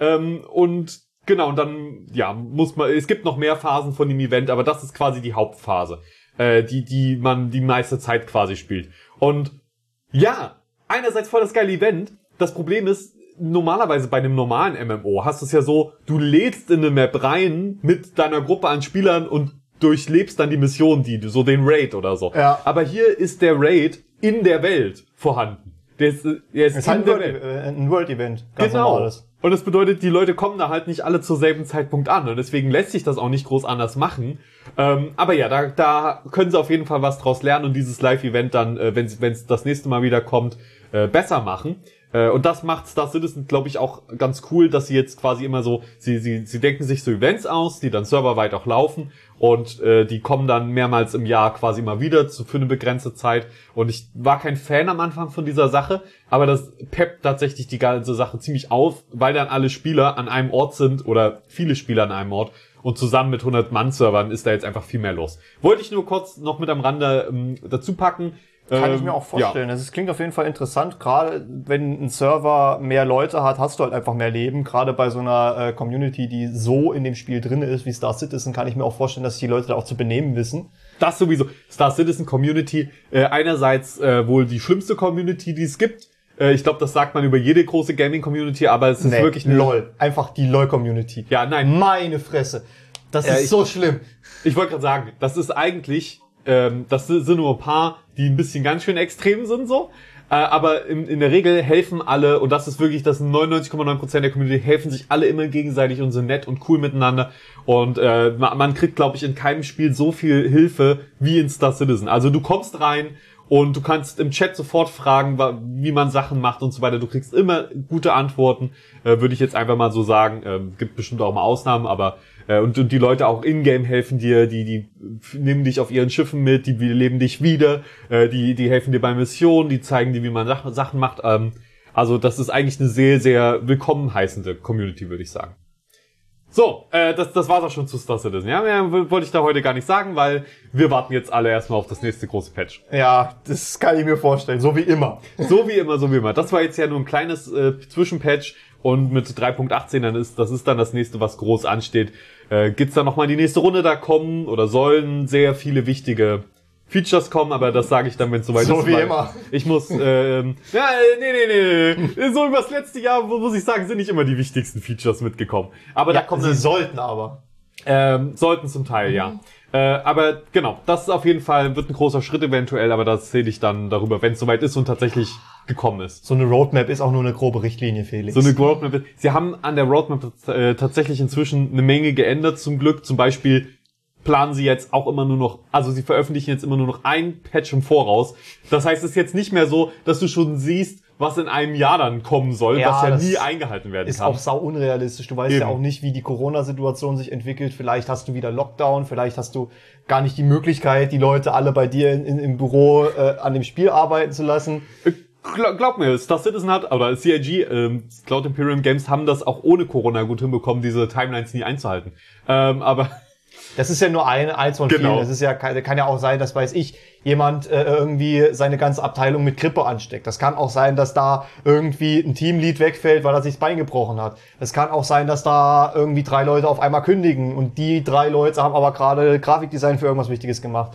Und genau, und dann ja, muss man es gibt noch mehr Phasen von dem Event, aber das ist quasi die Hauptphase, die die man die meiste Zeit quasi spielt. Und ja, einerseits voll das geile Event. Das Problem ist, normalerweise bei einem normalen M M O hast du es ja so, du lädst in eine Map rein mit deiner Gruppe an Spielern und durchlebst dann die Mission, die du, so den Raid oder so. Ja. Aber hier ist der Raid in der Welt vorhanden. Der ist, der ist ist in halt ein der World, Welt. äh, ein World-Event. Ganz Genau. normales. Und das bedeutet, die Leute kommen da halt nicht alle zur selben Zeitpunkt an. Und deswegen lässt sich das auch nicht groß anders machen. Ähm, aber ja, da, da können sie auf jeden Fall was draus lernen und dieses Live-Event dann, äh, wenn es das nächste Mal wieder kommt, äh, besser machen. Äh, und das macht Star Citizen, glaube ich, auch ganz cool, dass sie jetzt quasi immer so, sie, sie, sie denken sich so Events aus, die dann serverweit auch laufen. Und äh, die kommen dann mehrmals im Jahr quasi mal wieder zu, für eine begrenzte Zeit. Und ich war kein Fan am Anfang von dieser Sache, aber das peppt tatsächlich die ganze Sache ziemlich auf, weil dann alle Spieler an einem Ort sind oder viele Spieler an einem Ort. Und zusammen mit hundert-Mann-Servern ist da jetzt einfach viel mehr los. Wollte ich nur kurz noch mit am Rande ähm, dazu packen. Kann ähm, ich mir auch vorstellen. Ja. Das klingt auf jeden Fall interessant. Gerade wenn ein Server mehr Leute hat, hast du halt einfach mehr Leben. Gerade bei so einer äh, Community, die so in dem Spiel drin ist wie Star Citizen, kann ich mir auch vorstellen, dass die Leute da auch zu benehmen wissen. Das sowieso. Star Citizen Community, äh, einerseits äh, wohl die schlimmste Community, die es gibt. Äh, ich glaube, das sagt man über jede große Gaming-Community, aber es ist nee, wirklich eine LOL. Einfach die LOL-Community. Ja, nein. Meine Fresse. Das Äh, ist ich- so schlimm. Ich wollte gerade sagen, das ist eigentlich, ähm, das sind nur ein paar, die ein bisschen ganz schön extrem sind so. Äh, aber in, in der Regel helfen alle, und das ist wirklich, das sind neunundneunzig Komma neun Prozent der Community, helfen sich alle immer gegenseitig und sind nett und cool miteinander. Und äh, man, man kriegt, glaube ich, in keinem Spiel so viel Hilfe wie in Star Citizen. Also du kommst rein und du kannst im Chat sofort fragen, wa- wie man Sachen macht und so weiter. Du kriegst immer gute Antworten, äh, würde ich jetzt einfach mal so sagen. Ähm, gibt bestimmt auch mal Ausnahmen, aber äh, und, und die Leute auch in-game helfen dir, die die nehmen dich auf ihren Schiffen mit, die leben dich wieder, äh, die die helfen dir bei Missionen, die zeigen dir, wie man Sach- Sachen macht. Ähm, also das ist eigentlich eine sehr, sehr willkommen heißende Community, würde ich sagen. So, äh, das, das war's auch schon zu Star Citizen. Ja, mehr w- wollte ich da heute gar nicht sagen, weil wir warten jetzt alle erstmal auf das nächste große Patch. Ja, das kann ich mir vorstellen. So wie immer. So wie immer, so wie immer. Das war jetzt ja nur ein kleines äh, Zwischenpatch und mit drei Punkt achtzehn, dann ist, das ist dann das nächste, was groß ansteht. Äh, gibt's dann nochmal die nächste Runde, da kommen oder sollen sehr viele wichtige Features kommen, aber das sage ich dann, wenn es soweit So ist. wie weil immer. Ich muss, ähm, ja, nee, nee, nee, nee. So über das letzte Jahr, muss ich sagen, sind nicht immer die wichtigsten Features mitgekommen. Aber Ja, da kommt sie das, sollten aber. ähm, sollten zum Teil, ja. Äh, aber genau, das ist auf jeden Fall, wird ein großer Schritt eventuell, aber das erzähle ich dann darüber, wenn es soweit ist und tatsächlich gekommen ist. So eine Roadmap ist auch nur eine grobe Richtlinie, Felix. So eine Roadmap. Sie haben an der Roadmap äh, tatsächlich inzwischen eine Menge geändert, zum Glück. Zum Beispiel planen sie jetzt auch immer nur noch, also sie veröffentlichen jetzt immer nur noch ein Patch im Voraus. Das heißt, es ist jetzt nicht mehr so, dass du schon siehst, was in einem Jahr dann kommen soll, Ja, was ja das nie eingehalten werden ist kann. auch sau unrealistisch. Du weißt Eben. ja auch nicht, wie die Corona-Situation sich entwickelt. Vielleicht hast du wieder Lockdown, vielleicht hast du gar nicht die Möglichkeit, die Leute alle bei dir in, in, im Büro äh, an dem Spiel arbeiten zu lassen. Glaub, glaub mir, Star Citizen hat, oder C I G, ähm, Cloud Imperium Games haben das auch ohne Corona gut hinbekommen, diese Timelines nie einzuhalten. Ähm, aber Das ist ja nur ein, eins von vielen. Genau. Das ist ja, kann, kann ja auch sein, dass, weiß ich, jemand äh, irgendwie seine ganze Abteilung mit Grippe ansteckt. Das kann auch sein, dass da irgendwie ein Teamlead wegfällt, weil er sich das Bein gebrochen hat. Es kann auch sein, dass da irgendwie drei Leute auf einmal kündigen und die drei Leute haben aber gerade Grafikdesign für irgendwas Wichtiges gemacht.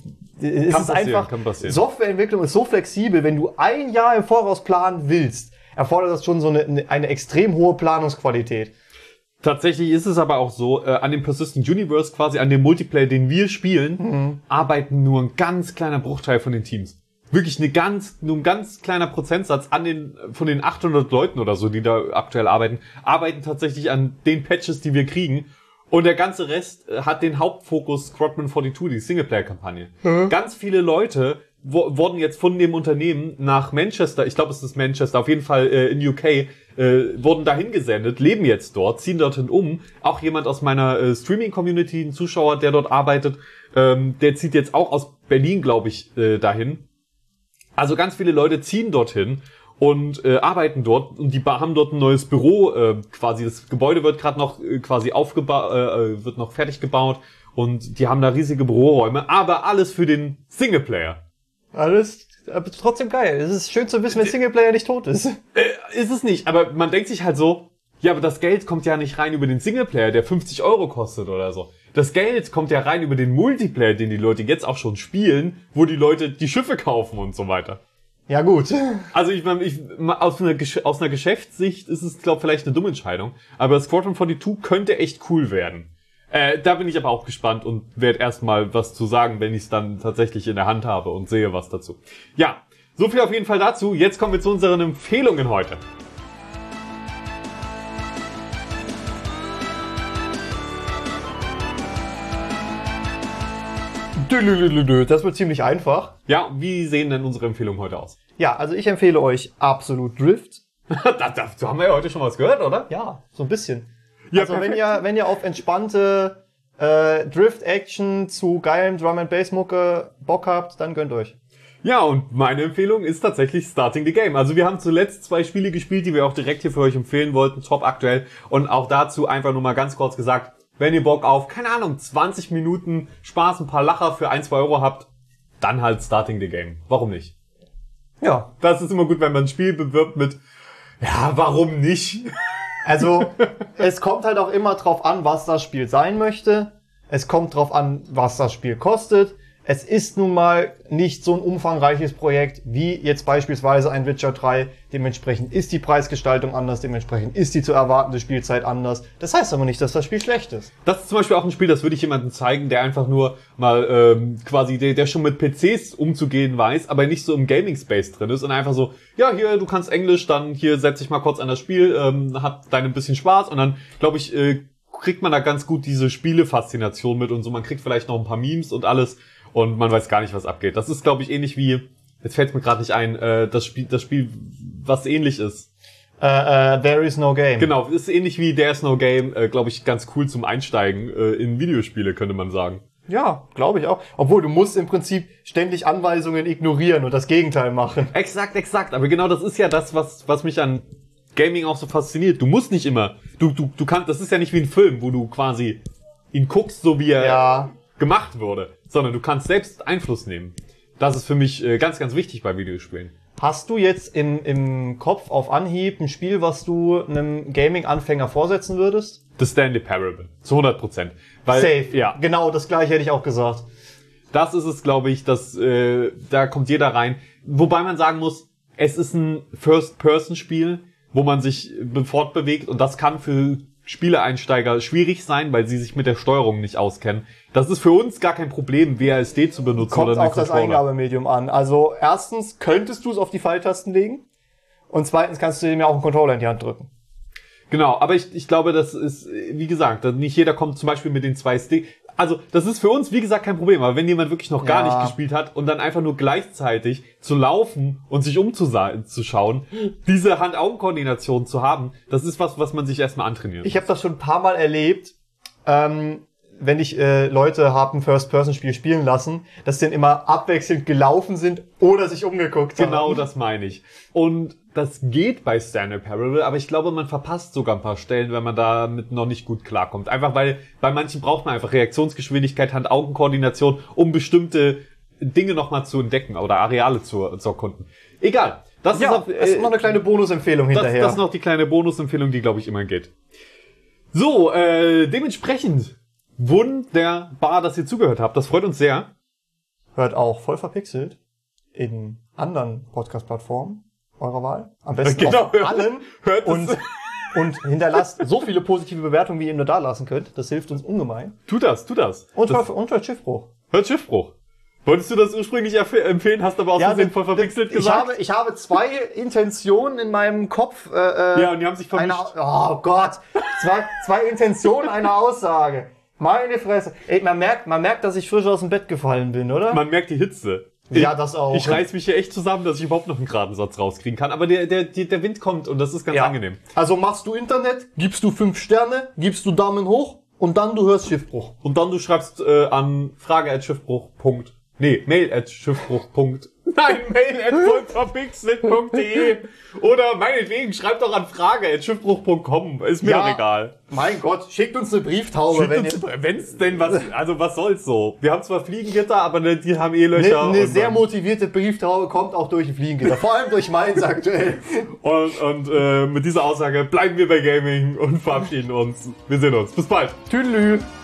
Es Kann ist passieren, einfach, kann passieren. Softwareentwicklung ist so flexibel, wenn du ein Jahr im Voraus planen willst, erfordert das schon so eine, eine extrem hohe Planungsqualität. tatsächlich ist es aber auch so, äh, an dem Persistent Universe, quasi an dem Multiplayer, den wir spielen, arbeiten nur ein ganz kleiner Bruchteil von den Teams. wirklich eine ganz, nur ein ganz kleiner Prozentsatz an den, von den achthundert Leuten oder so, die da aktuell arbeiten, arbeiten tatsächlich an den Patches, die wir kriegen. Und der ganze Rest hat den Hauptfokus Squadron zweiundvierzig, die Singleplayer-Kampagne. Mhm. Ganz viele Leute wo, wurden jetzt von dem Unternehmen nach Manchester, ich glaube es ist Manchester, auf jeden Fall äh, in U K, äh, wurden dahin gesendet, leben jetzt dort, ziehen dorthin um. Auch jemand aus meiner äh, Streaming-Community, ein Zuschauer, der dort arbeitet, ähm, der zieht jetzt auch aus Berlin, glaube ich, äh, dahin. Also ganz viele Leute ziehen dorthin und äh, arbeiten dort und die haben dort ein neues Büro, äh, quasi das Gebäude wird gerade noch äh, quasi aufgebaut, äh, wird noch fertig gebaut und die haben da riesige Büroräume, aber alles für den Singleplayer. Alles, aber trotzdem geil. Es ist schön zu wissen, wenn Singleplayer nicht tot ist. Äh, ist es nicht, aber man denkt sich halt so, ja, aber das Geld kommt ja nicht rein über den Singleplayer, der fünfzig Euro kostet oder so. Das Geld kommt ja rein über den Multiplayer, den die Leute jetzt auch schon spielen, wo die Leute die Schiffe kaufen und so weiter. Ja, gut. Also ich meine, ich, aus einer, aus einer Geschäftssicht ist es, glaube ich, vielleicht eine dumme Entscheidung, aber Squadron zweiundvierzig könnte echt cool werden. Äh, da bin ich aber auch gespannt und werde erstmal was zu sagen, wenn ich es dann tatsächlich in der Hand habe und sehe was dazu. Ja, so viel auf jeden Fall dazu. Jetzt kommen wir zu unseren Empfehlungen heute. Das wird ziemlich einfach. Ja, wie sehen denn unsere Empfehlungen heute aus? Ja, also ich empfehle euch absolut Drift. da, da, da haben wir ja heute schon was gehört, oder? Ja, so ein bisschen. Ja, also wenn ihr, wenn ihr auf entspannte äh, Drift-Action zu geilem Drum-and-Bass-Mucke Bock habt, dann gönnt euch. Ja, und meine Empfehlung ist tatsächlich Starting the Game. Also wir haben zuletzt zwei Spiele gespielt, die wir auch direkt hier für euch empfehlen wollten, top aktuell. Und auch dazu einfach nur mal ganz kurz gesagt, wenn ihr Bock auf, keine Ahnung, zwanzig Minuten Spaß, ein paar Lacher für ein, zwei Euro habt, dann halt Starting the Game. Warum nicht? Ja. Das ist immer gut, wenn man ein Spiel bewirbt mit, ja, warum nicht? Also, es kommt halt auch immer drauf an, was das Spiel sein möchte. Es kommt drauf an, was das Spiel kostet. Es ist nun mal nicht so ein umfangreiches Projekt wie jetzt beispielsweise ein Witcher drei. Dementsprechend ist die Preisgestaltung anders, dementsprechend ist die zu erwartende Spielzeit anders. Das heißt aber nicht, dass das Spiel schlecht ist. Das ist zum Beispiel auch ein Spiel, das würde ich jemandem zeigen, der einfach nur mal ähm, quasi, der, der schon mit P Cs umzugehen weiß, aber nicht so im Gaming-Space drin ist und einfach so, ja, hier, du kannst Englisch, dann hier setz dich mal kurz an das Spiel, ähm, hab dein ein bisschen Spaß und dann, glaube ich, äh, kriegt man da ganz gut diese Spiele-Faszination mit und so. Man kriegt vielleicht noch ein paar Memes und alles. Und man weiß gar nicht, was abgeht. Das ist, glaube ich, ähnlich wie, jetzt fällt mir gerade nicht ein, äh, das Spiel, das Spiel, was ähnlich ist. Uh, uh, There is no game. Genau, ist ähnlich wie There's no game, äh, glaube ich, ganz cool zum Einsteigen äh, in Videospiele, könnte man sagen. Ja, glaube ich auch. Obwohl, du musst im Prinzip ständig Anweisungen ignorieren und das Gegenteil machen. Exakt, exakt. Aber genau das ist ja das, was was mich an Gaming auch so fasziniert. Du musst nicht immer, du du du kannst, das ist ja nicht wie ein Film, wo du quasi ihn guckst, so wie er ja. gemacht wurde, sondern du kannst selbst Einfluss nehmen. Das ist für mich äh, ganz, ganz wichtig bei Videospielen. Hast du jetzt im, im Kopf auf Anhieb ein Spiel, was du einem Gaming-Anfänger vorsetzen würdest? The Stanley Parable. Zu hundert Prozent. Weil, Safe. Ja. Genau, das gleiche hätte ich auch gesagt. Das ist es, glaube ich, dass äh, da kommt jeder rein. Wobei man sagen muss, es ist ein First-Person-Spiel, wo man sich fortbewegt und das kann für Spieleeinsteiger schwierig sein, weil sie sich mit der Steuerung nicht auskennen. Das ist für uns gar kein Problem, W A S D zu benutzen. Kommt oder auf das Eingabemedium an. Also erstens könntest du es auf die Pfeiltasten legen und zweitens kannst du dem ja auch einen Controller in die Hand drücken. Genau, aber ich, ich glaube, das ist, wie gesagt, nicht jeder kommt zum Beispiel mit den zwei Stick. Also das ist für uns, wie gesagt, kein Problem. Aber wenn jemand wirklich noch gar ja. nicht gespielt hat und dann einfach nur gleichzeitig zu laufen und sich umzuschauen, diese Hand-Augen-Koordination zu haben, das ist was, was man sich erstmal antrainiert. Ich habe das schon ein paar Mal erlebt, ähm, wenn ich äh, Leute habe ein First-Person-Spiel spielen lassen, dass die dann immer abwechselnd gelaufen sind oder sich umgeguckt haben. Genau, das meine ich. Und das geht bei Stanley Parable, aber ich glaube, man verpasst sogar ein paar Stellen, wenn man damit noch nicht gut klarkommt. Einfach weil bei manchen braucht man einfach Reaktionsgeschwindigkeit, Hand-Augen-Koordination, um bestimmte Dinge nochmal zu entdecken oder Areale zu, zu erkunden. Egal. Das ja, ist, auf, äh, das ist noch eine kleine Bonusempfehlung hinterher. Das, das ist noch die kleine Bonusempfehlung, die, glaube ich, immer geht. So, äh, dementsprechend wunderbar, dass ihr zugehört habt. Das freut uns sehr. Hört auch voll verpixelt in anderen Podcast-Plattformen eurer Wahl. Am besten genau, auf allen. Hört und, und hinterlasst so viele positive Bewertungen, wie ihr nur da lassen könnt. Das hilft uns ungemein. Tut das, tut das. Und, das hört, und hört Schiffbruch. Hört Schiffbruch. Wolltest du das ursprünglich empfehlen, hast aber aus Versehen das- voll verpixelt ich gesagt? habe, ich habe zwei Intentionen in meinem Kopf. Äh, äh, Ja, und die haben sich vermischt. Eine, oh Gott, zwei, zwei Intentionen einer Aussage. Meine Fresse. Ey, man merkt, man merkt, dass ich frisch aus dem Bett gefallen bin, oder? Man merkt die Hitze. Ja, das auch. Ich reiß mich hier echt zusammen, dass ich überhaupt noch einen geraden Satz rauskriegen kann. Aber der, der, die- der Wind kommt und das ist ganz Ja. angenehm. Also machst du Internet, gibst du fünf Sterne, gibst du Daumen hoch und dann du hörst Schiffbruch. Und dann du schreibst äh, an frage at schiffbruch. Nee, mail at schiffbruch. Nein, mail at vollverpixelt punkt de. Oder meinetwegen, schreibt doch an frage at schiffbruch punkt com. Ist mir Ja. doch egal. Mein Gott, schickt uns eine Brieftaube, Schickt wenn uns, ihr wenn's denn was, also was soll's so? Wir haben zwar Fliegengitter, aber ne, die haben eh eine, Löcher. eine und sehr dann- motivierte Brieftaube kommt auch durch ein Fliegengitter. Vor allem durch meins aktuell. Und, und äh, mit dieser Aussage bleiben wir bei Gaming und verabschieden uns. Wir sehen uns. Bis bald. Tüdelü.